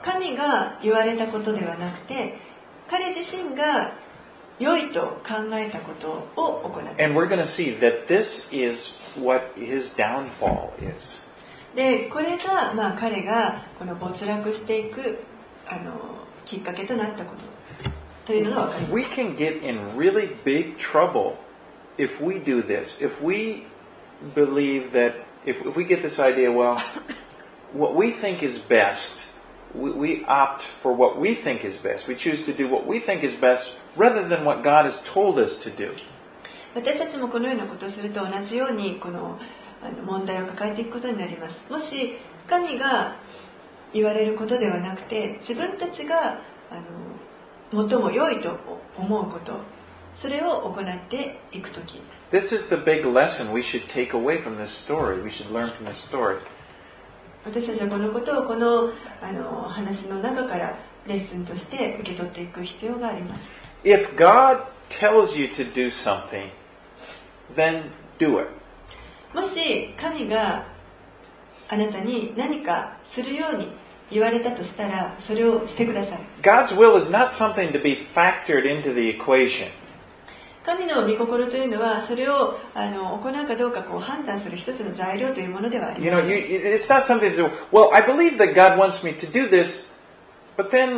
神が言われたことではなくて、彼自身が良いと考えたことを行っている。 And we're going to see that this is what his downfall is. で、これが、彼がこの没落していくきっかけとなったことというのが分かります。 We can get in really big trouble if we do this. If we believe that, if we get this idea, well, what we think is best, we opt for what we think is best. We choose to do what we think is best rather than what God has told us to do. 私たちもこのようなことをすると同じようにこの問題を抱えていくことになります。もし神が言われることではなくて、自分たちが最も良いと思うこと、それを行っていくとき。 This is the big lesson we should take away from this story. We should learn from this story. 私たちはこのことをこの話の中からレッスンとして受け取っていく必要があります。 If God tells you to do something, then do it. もし神があなたに何かするように言われたとしたら、それをしてください。 God's will is not something to be factored into the equation. 神の御心というのは、それを行うかどうか判断する一つの材料というものではありません。 It's not something to, well, I believe that God wants me to do this, but then,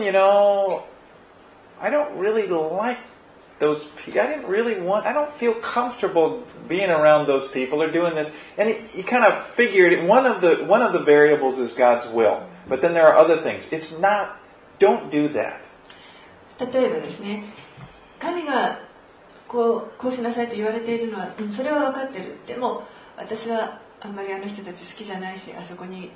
I don't really like those people. I don't feel comfortable being around those people or doing this. And you kind of figured one of the variables is God's will, but then there are other things. It's not, don't do that. 例えばですね、神がこうしなさいと言われているのは、それは分かってる。でも私はあんまりあの人たち好きじゃないし、あそこに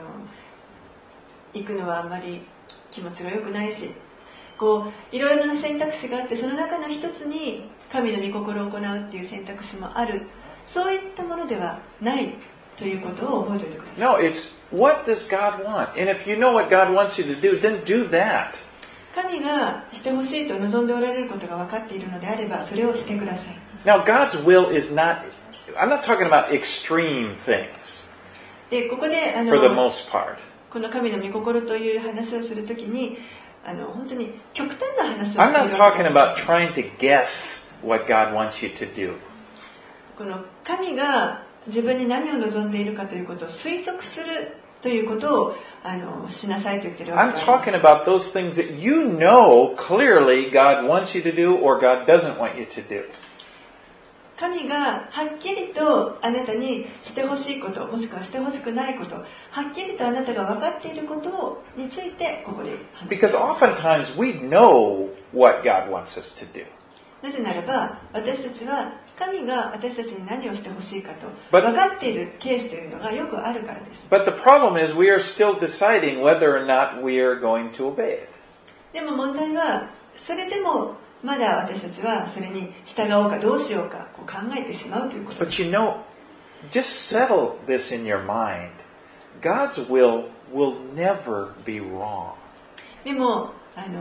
行くのはあんまり気持ちが良くないし、いろいろな選択肢があって、その中の一つに神の御心を行うっていう選択肢もある。そういったものではないということを覚えておいてください。 No, it's what does God want? And if you know what God wants you to do, then do that. 神がしてほしいと望んでおられることが分かっているのであれば、それをしてください。 Now, God's will is not, I'm not talking about extreme things で、ここで for the most part. この神の御心という話をするときに、本当に極端な話をしている I'm not talking about trying to guess what God wants you to do. この神が自分に何を望んでいるかということを推測するということをしなさいと言っているわ I'm けです。 talking about those things that you know clearly God wants you to do or God doesn't want you to do. 神がはっきりとあなたにしてほしいこと、もしくはしてほしくないこと、はっきりとあなたが分かっていることについてここで話します。 Because oftentimes we know what God wants us to do. なぜならば私たちは神が私たちに何をしてほしいかと But- 分かっているケースというのがよくあるからです。 But the problem is we are still deciding whether or not we are going to obey it. でも問題はそれでもまだ私たちはそれに従おうかどうしようか考えてしまうということです。 But just settle this in your mind. God's will never be wrong. でも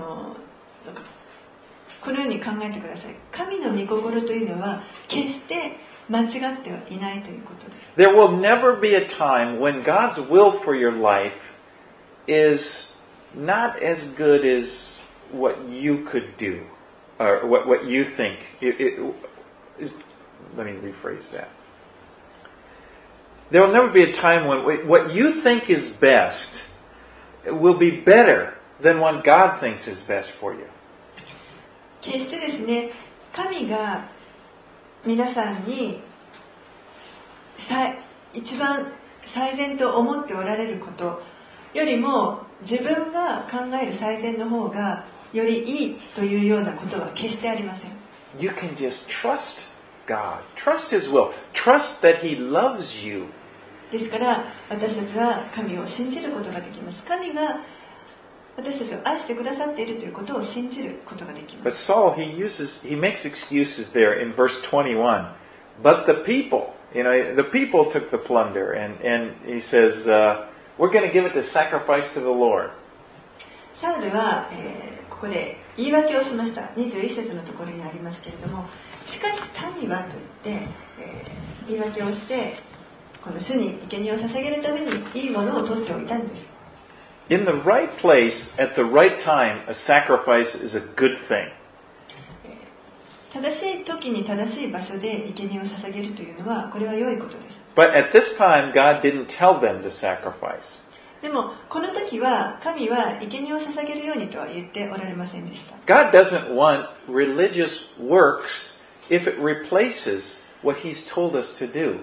このように考えてください。神の御心というのは決して間違ってはいないということです。 There will never be a time when God's will for your life is not as good as what you could do, or what you think. Let me rephrase that. There will never be a time when what you think is best will be better than what God thinks is best for you. 決してですね、神が皆さんに一番最善と思っておられることよりも自分が考える最善の方がよりいいというようなことは決してありません。 You can just trust God. Trust His will. Trust that He loves you. ですから私たちは神を信じることができます。神が私たちを愛してくださっているということを信じることができま But す。 Saul, he makes excuses there in verse 21. But the people, the people took the plunder, and he says, we're going to give it to sacrifice to the Lord. サウルは、ここで言い訳をしました。21節のところにありますけれども、しかし民はと言って、言い訳をしてこの主に生贄を捧げるためにいいものを取っておいたんです。 In the right place, at the right time, a sacrifice is a good thing. 正しい時に正しい場所で生贄を捧げるというのはこれは良いことです。 But at this time, God didn't tell them to sacrifice. でもこの時は神は生贄を捧げるようにとは言っておられませんでした。 God doesn't want religious works if it replaces what He's told us to do.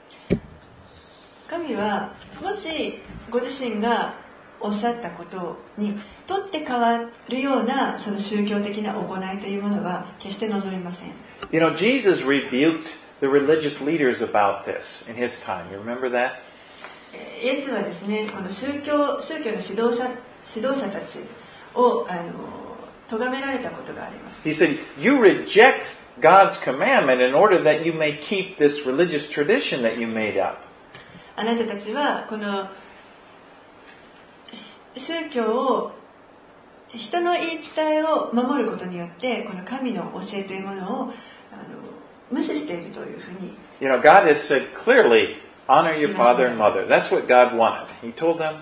神はもしご自身がおっしゃったことにとって変わるようなその宗教的な行いというものは決して望みません。 You know, Jesus rebuked the religious leaders about this in His time. You remember that? イエスはですね、この宗教の指導者たちを咎められたことがあります。 He said, you reject God's commandment in order that you may keep this religious tradition that you made up. あなたたちはこの宗教を人の言い伝えを守ることによってこの神の教えというものを無視しているというふうに。 You know, God had said clearly, honor your father and mother. That's what God wanted. He told them.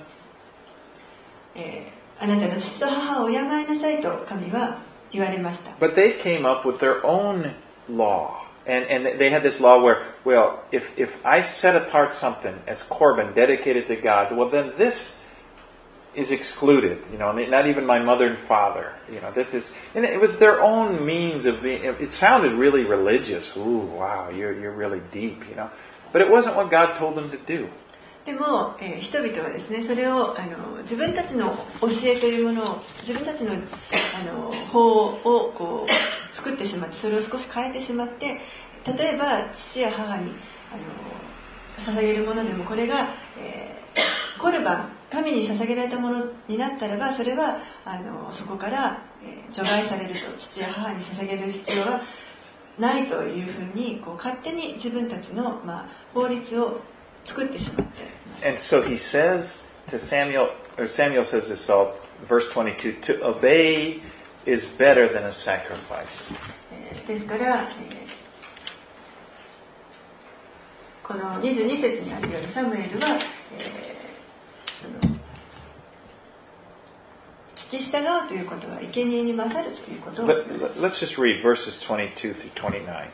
あなたの父と母を敬いなさいと神は言われました。 But they came up with their own law. And they had this law where, well, if I set apart something as Korban dedicated to God, well, then this is excluded. You know, not even my mother and father. You know, this is, and it was their own means of being. It sounded really religious. Ooh, wow, you're really deep. You know, but it wasn't what God told them to do. でも、人々はですね、それを自分たちの教えというものを自分たちの法をこう作ってしまって、それを少し変えてしまって、例えば父や母に捧げるものでもこれが、コルバン、神に捧げられたものになったらば、それはそこから、除外されると、父や母に捧げる必要はないというふうにこう勝手に自分たちの、法律を作ってしまって。 And so he says to Samuel, or Samuel says to Saul, verse 22, to obey is better than a sacrifice. ですから、この22節にあるようにサムエルは、その聞き従うということは生贄に勝るということを。 Let's just read verses 22 through 29.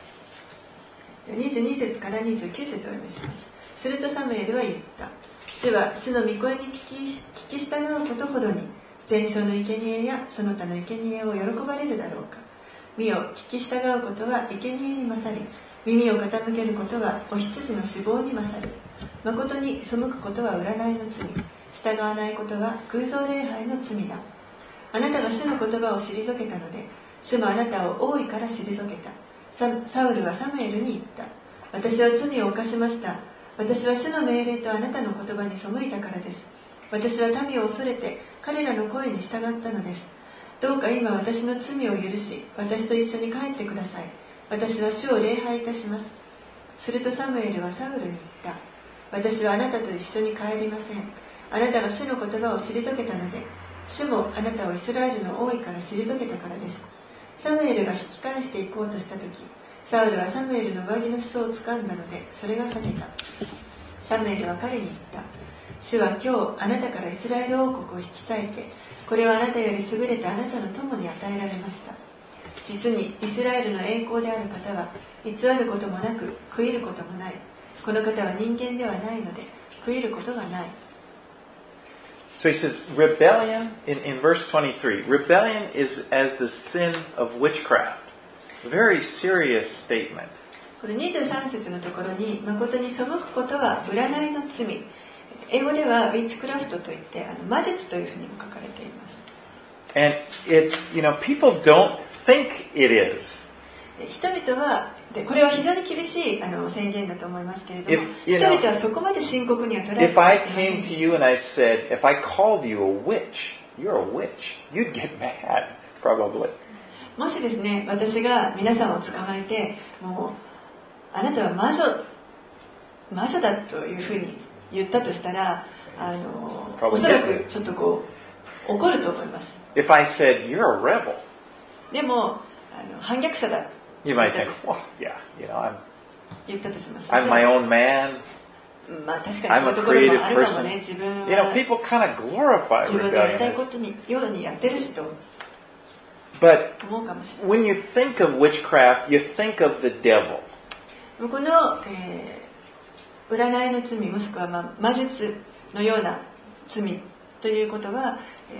22節から29節をお読みします。するとサムエルは言った。主は主の御声に聞き従うことほどに全焼の生贄やその他の生贄を喜ばれるだろうか。見よ、聞き従うことは生贄に勝り、耳を傾けることはお羊の死亡に勝る。誠に背くことは占いの罪、従わないことは偶像礼拝の罪だ。あなたが主の言葉を退けたので、主もあなたを大いから退けた。サウルはサムエルに言った。私は罪を犯しました。私は主の命令とあなたの言葉に背いたからです。私は民を恐れて彼らの声に従ったのです。どうか今私の罪を許し、私と一緒に帰ってください。私は主を礼拝いたします。するとサムエルはサウルに言った。私はあなたと一緒に帰りません。あなたが主の言葉を退けたので、主もあなたをイスラエルの王位から退けたからです。サムエルが引き返していこうとしたとき、サウルはサムエルの上着の裾を掴んだので、それが裂けた。サムエルは彼に言った。主は今日あなたからイスラエル王国を引き裂いて、これはあなたより優れたあなたの友に与えられました。実にイスラエルの栄光である方は偽ることもなく悔いることもない。この方は人間ではないので悔いることがない。 So he says, rebellion, in verse 23, rebellion is as the sin of witchcraft. A very serious statement. これ23節のところに、誠に背くことは占いの罪。英語ではウィッチクラフトといって魔術というふうにも書かれています。 And it's, people don't think it is. 人々は、これは非常に厳しい宣言だと思いますけれども、 If, 人々はそこまで深刻には捉えてい if ま I せん。 came to you and I said, if I called you a witch, you're a witch, you'd get mad, probably. もしですね、私が皆さんを捕まえて、もうあなたは魔女だというふうに言ったとしたら、おそらくちょっとこう怒ると思います。 If I said, you're a rebel, でも反逆者だ you might think, well, yeah, 言ったとします。 I'm my own man. まあ確かにそういうところもあるかもね。自分は You know, people kind of glorify 自分のやり rebellion たい as ことにようにやってるしと But 思うかもしれない。 when you think of witchcraft, you think of the devil. この、占いの罪もしくは、魔術のような罪ということは、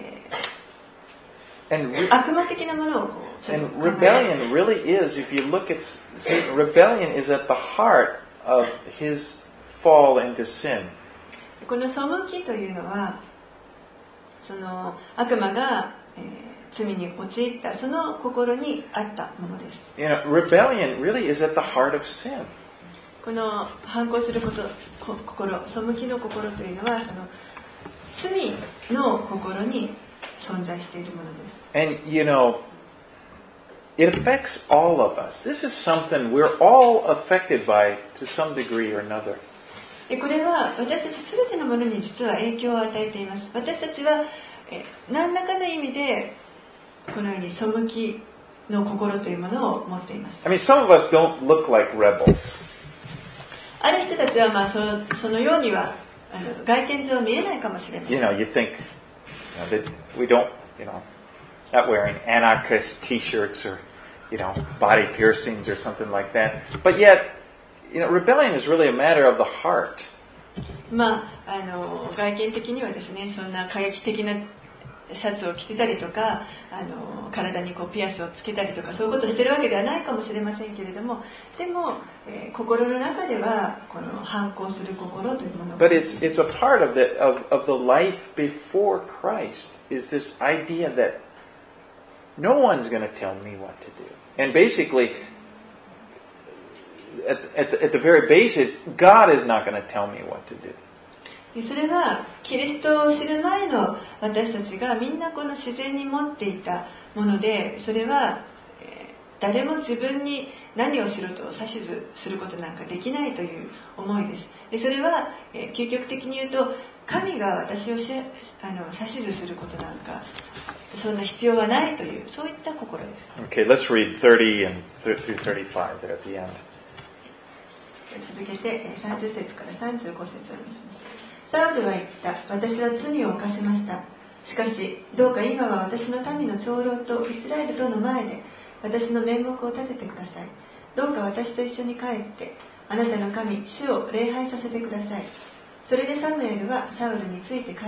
悪魔的なものをこうちょっと And 考えます。 rebellion really is, if you look at Satan, rebellion is at the heart of his fall into sin. この背きというのはその悪魔が、罪に陥ったその心にあったものです。 You know, rebellion really is at the heart of sin. この反抗すること心背きの心というのはその罪の心に存在しているものです。 And, you know, it affects all of us. This is something we're all affected by to some degree or another. でこれは私たちすべてのものに実は影響を与えています。私たちは何らかの意味でこのように背きの心というものを持っています。 I mean, some of us don't look like rebels. ある人たちはそのようには外見上見えないかもしれません。 You know, you think that we don't, not wearing anarchist T-shirts or, body piercings or something like that. But yet, rebellion is really a matter of the heart. 外見的にはですね、そんな過激的なシャツを着てたりとか、体にこうピアスをつけたりとかそういうことをしてるわけではないかもしれませんけれども、でも、心の中ではこの反抗する心というもの But it's a part of the life before Christ is this idea that no one's going to tell me what to do. And basically, at the very base, God is not going to tell me what to do. それはキリストを知る前の私たちがみんなこの自然に持っていたもので、それは、誰も自分に何をしろと指図することなんかできないという思いです。でそれは、究極的に言うと神が私を指図することなんかそんな必要はないというそういった心です。 Okay, let's read 30 and through 35 there at the end. 続けて30節から35節を見せます。サウルは言った。私は罪を犯しました。しかしどうか今は私の民の長老とイスラエルとの前で私の面目を立ててください。どうか私と一緒に帰ってあなたの神主を礼拝させてください。それでサムエルはサウルについて帰った。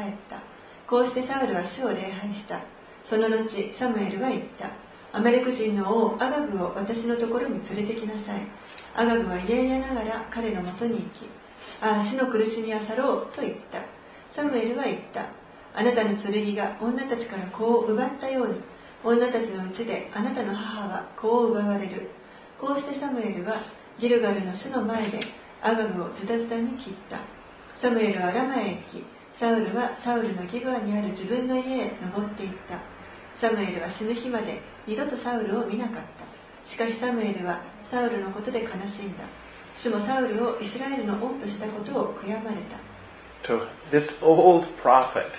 こうしてサウルは主を礼拝した。その後サムエルは言った。アマレク人の王アガグを私のところに連れてきなさい。アガグは嫌々ながら彼のもとに行き、死の苦しみは去ろうと言った。サムエルは言った。あなたの剣が女たちから子を奪ったように、女たちのうちであなたの母は子を奪われる。こうしてサムエルはギルガルの主の前でアガグをズタズタに切った。サムエルはラマへ行き、サウルはサウルのギブアにある自分の家へ登っていった。サムエルは死ぬ日まで二度とサウルを見なかった。しかしサムエルはサウルのことで悲しんだ。主もサウルをイスラエルの王としたことを悔やまれた。 So this old prophet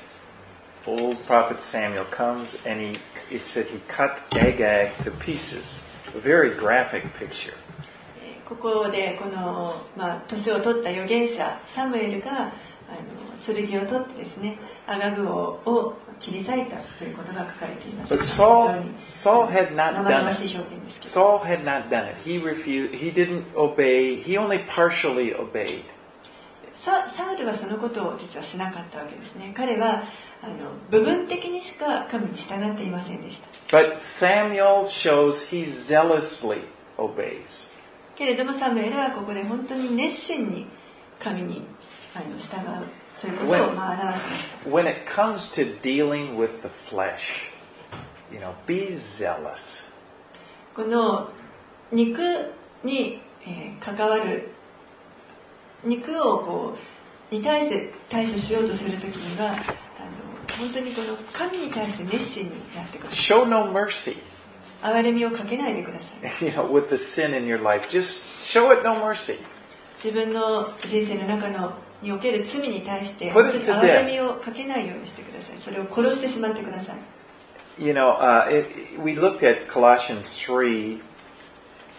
Samuel comes and it says he cut Agag to pieces. A very graphic picture. ここでこの、年を取った預言者サムエルが剣を取ってですね、アガグ王を切り裂いたということが書かれています。 But Saul had not 生 done 々 it. しい表現ですけど。 Saul had not done it. He refused. He didn't obey. He only partially obeyed. サウルはそのことを実はしなかったわけですね。彼は部分的にしか神に従っていませんでした。 But Samuel shows he zealously obeys. けれどもサムエルはここで本当に熱心に神に従うということを表しました。 When it comes to dealing with the flesh, be zealous. この肉に関わる肉をに対して対処しようとするときには本当にこの神に対して熱心になってください。 Show no mercy. 憐れみをかけないでください。 With the sin in your life, just show it no mercy. 自分の人生の中における罪に対して本当に憐れみをかけないようにしてください。それを殺してしまってください。 We looked at Colossians 3,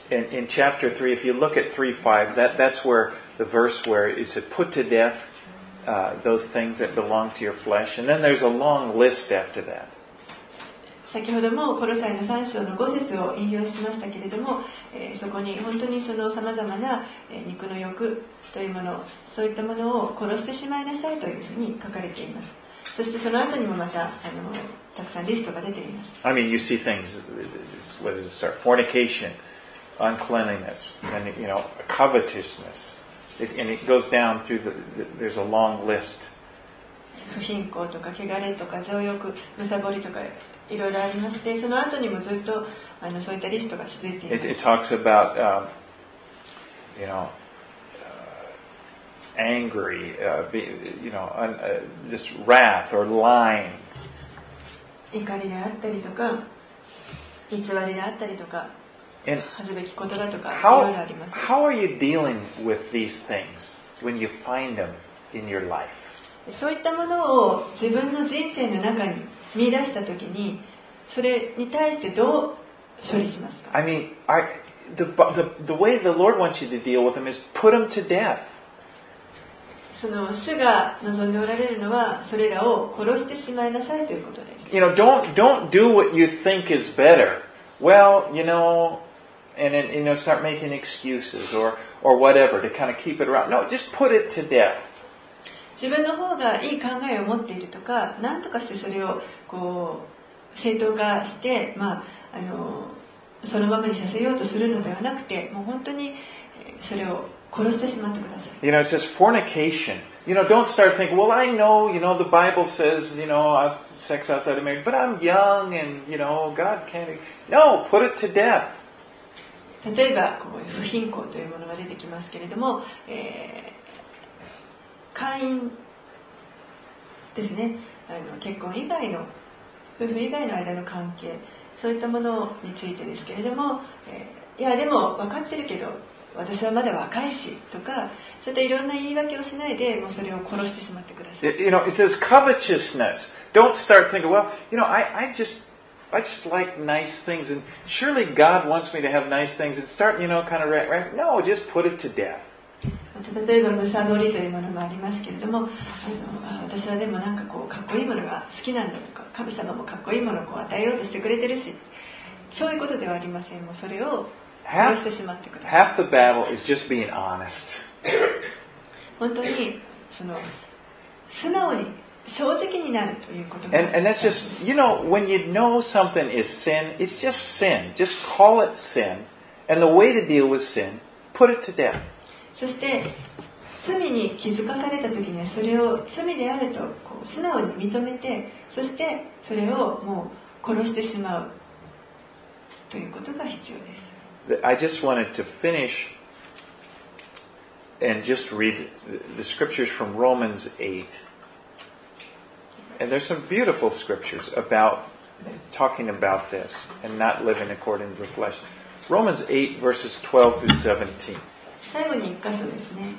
in chapter 3, if you look at 3:5, that's where the verse where it said, put to death those things that belong to your flesh. And then there's a long list after that. 先ほどもコロサイの3章の5節を引用しましたけれども、そこに本当にそのさまざまな肉の欲というもの、そういったものを殺してしまいなさいというふうに書かれています。そしてその後にもまたたくさんリストが出ています。 I mean, you see things, what does it start? Fornication, uncleanliness, and covetousness. And it goes down through there's a long list. 不貧困とか汚れとか情欲、むさぼりとかいろいろありまして、その後にもずっとそういったリストが続いています。 It talks about angry, this wrath or lying. 怒りであったりとか、偽りであったりとか、恥ずべきことだとか、いろいろあります。 How are you dealing with these things when you find them in your life? そういったものを自分の人生の中に見出したときに、それに対してどう処理しますか？ I mean, the way the Lord wants you to deal with them is put them to death. その主が望んでおられるのは、それらを殺してしまいなさいということです。 Don't do what you think is better. Well, and then start making excuses or whatever to kind of keep it around. No, just put it to death. 自分の方がいい考えを持っているとか、何とかしてそれを正当化して、そのままにさせようとするのではなくて、もう本当にそれを殺してしまってください。 It says fornication. Don't start thinking, well, I know, the Bible says, sex outside of marriage, but I'm young and, God can't. No, put it to death. 例えば不貧困というものが出てきますけれども、会員ですね、結婚以外の夫婦以外の間の関係、そういったものについてですけれども、いやでも分かってるけど私はまだ若いしとか、そういったいろんな言い訳をしないで、もうそれを殺してしまってください。 It says covetousness. Don't start thinking, well, I just like nice things, and surely God wants me to have nice things, and start, kind of no, just put it to death. 例えばむさぼりというものもありますけれども、私はでもなんかかっこいいものが好きなんだとか、神様もかっこいいものを与えようとしてくれてるし、そういうことではありません。もうそれを殺してしまってください。 Half the battle is just being honest. 本当に素直に正直になるということが。 And that's just, when you know something is sin, it's just sin. Just call it sin. And the way to deal with sin, put it to death. そして罪に気づかされた時にはそれを罪であると素直に認めて、そしてそれをもう殺してしまうということが必要です。 I just wanted to finish and just read the scriptures from Romans 8. And there's some beautiful scriptures about talking about this and not living according to the flesh. Romans 8 verses 12 through 17. 最後に1箇所ですね。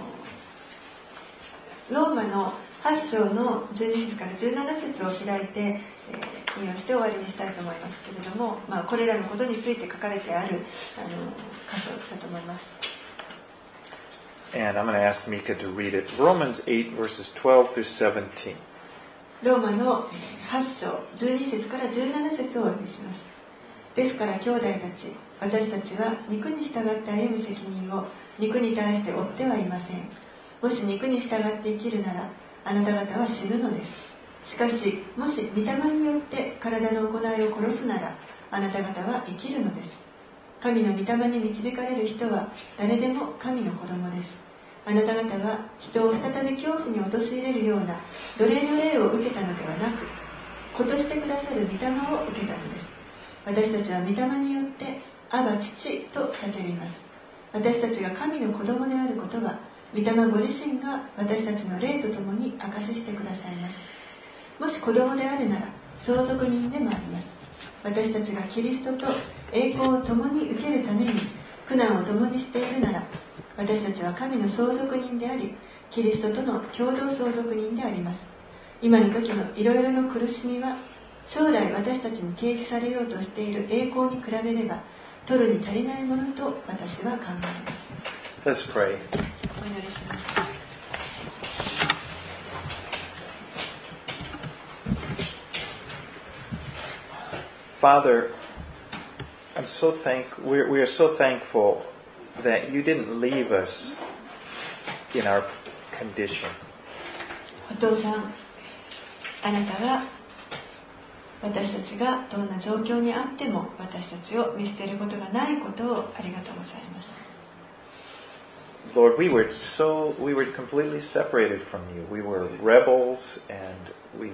ローマの8章の12節から17節を開いて、引用して終わりにしたいと思いますけれども、これらのことについて書かれてある箇所だと思います。 And I'm going to ask Mika to read it. Romans 8 verses 12 through 17. ローマの8章12節から17節をお読みします。ですから兄弟たち、私たちは肉に従って歩む責任を肉に対して負ってはいません。もし肉に従って生きるなら、あなた方は死ぬのです。しかし、もし御霊によって体の行いを殺すなら、あなた方は生きるのです。神の御霊に導かれる人は誰でも神の子供です。あなた方は人を再び恐怖に陥れるような奴隷の霊を受けたのではなく、子としてくださる御霊を受けたのです。私たちは御霊によってアバ父と叫びます。私たちが神の子供であることは、御霊ご自身が私たちの霊とともに証ししてくださいます。もし子供であるなら相続人でもあります。私たちがキリストと栄光を共に受けるために苦難を共にしているなら、私たちは神の相続人であり、キリストとの共同相続人であります。今の時のいろいろの苦しみは、将来私たちに掲示されようとしている栄光に比べれば取るに足りないものと私は考えます。 Let's pray. お祈りします。 Father, we are so thankful that you didn't leave us in our condition. お父さん、あなたは私たちがどんな状況にあっても私たちを見捨てることがないことをありがとうございます。 Lord, we were completely separated from you. We were rebels, and we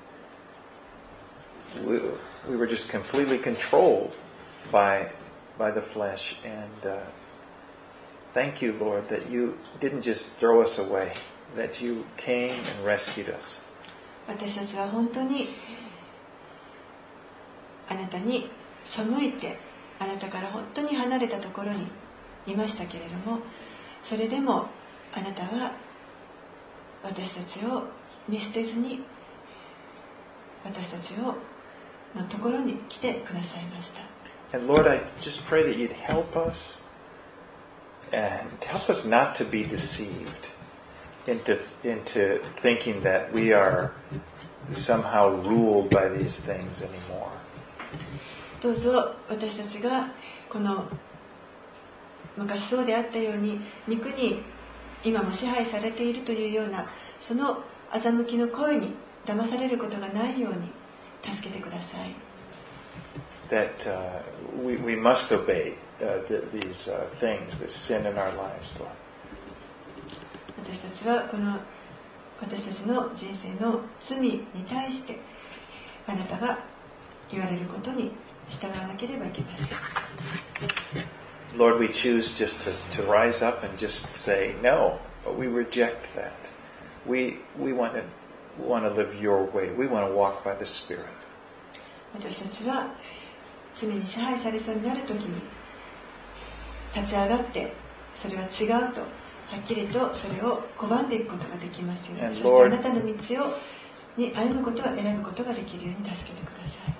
were just completely controlled by the flesh. And thank you, Lord, that you didn't just throw us away, that you came and rescued us. 私たちは本当にあなたに背いて、あなたから本当に離れたところにいましたけれども、それでもあなたは私たちを見捨てずに私たちのところに来てくださいました。 And Lord, I just pray that you'd help us not to be deceived into thinking that we are somehow ruled by these things anymore. どうぞ私たちがこの昔そうであったように肉に今も支配されているというようなその欺きの声に騙されることがないように助けてください。 That we must obey these things, this sin in our lives, Lord. 私たちはこの私たちの人生の罪に対してあなたが言われることに従わなければいけません。 Lord, we choose just to rise up and just say, no, we reject that. We want to live your way. We want to walk by the Spirit. 私たちは罪に支配されそうになるときに立ち上がってそれは違うとはっきりとそれを拒んでいくことができますように、 And そしてあなたの道に歩むことを選ぶことができるように助けてください。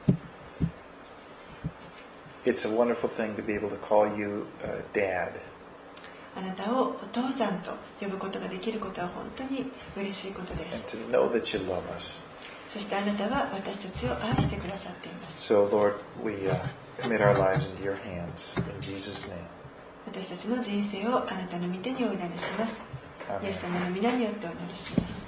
It's a wonderful thing to be able to call you Dad. あなたをお父さんと呼ぶことができることは本当に嬉しいことです。 And to know that you love us. そしてあなたは私たちを愛してくださっています。 So, Lord, we commit our lives into your hands. In Jesus' name. 私たちの人生をあなたの御手にお委ねします。イエス様の皆によってお祈りします。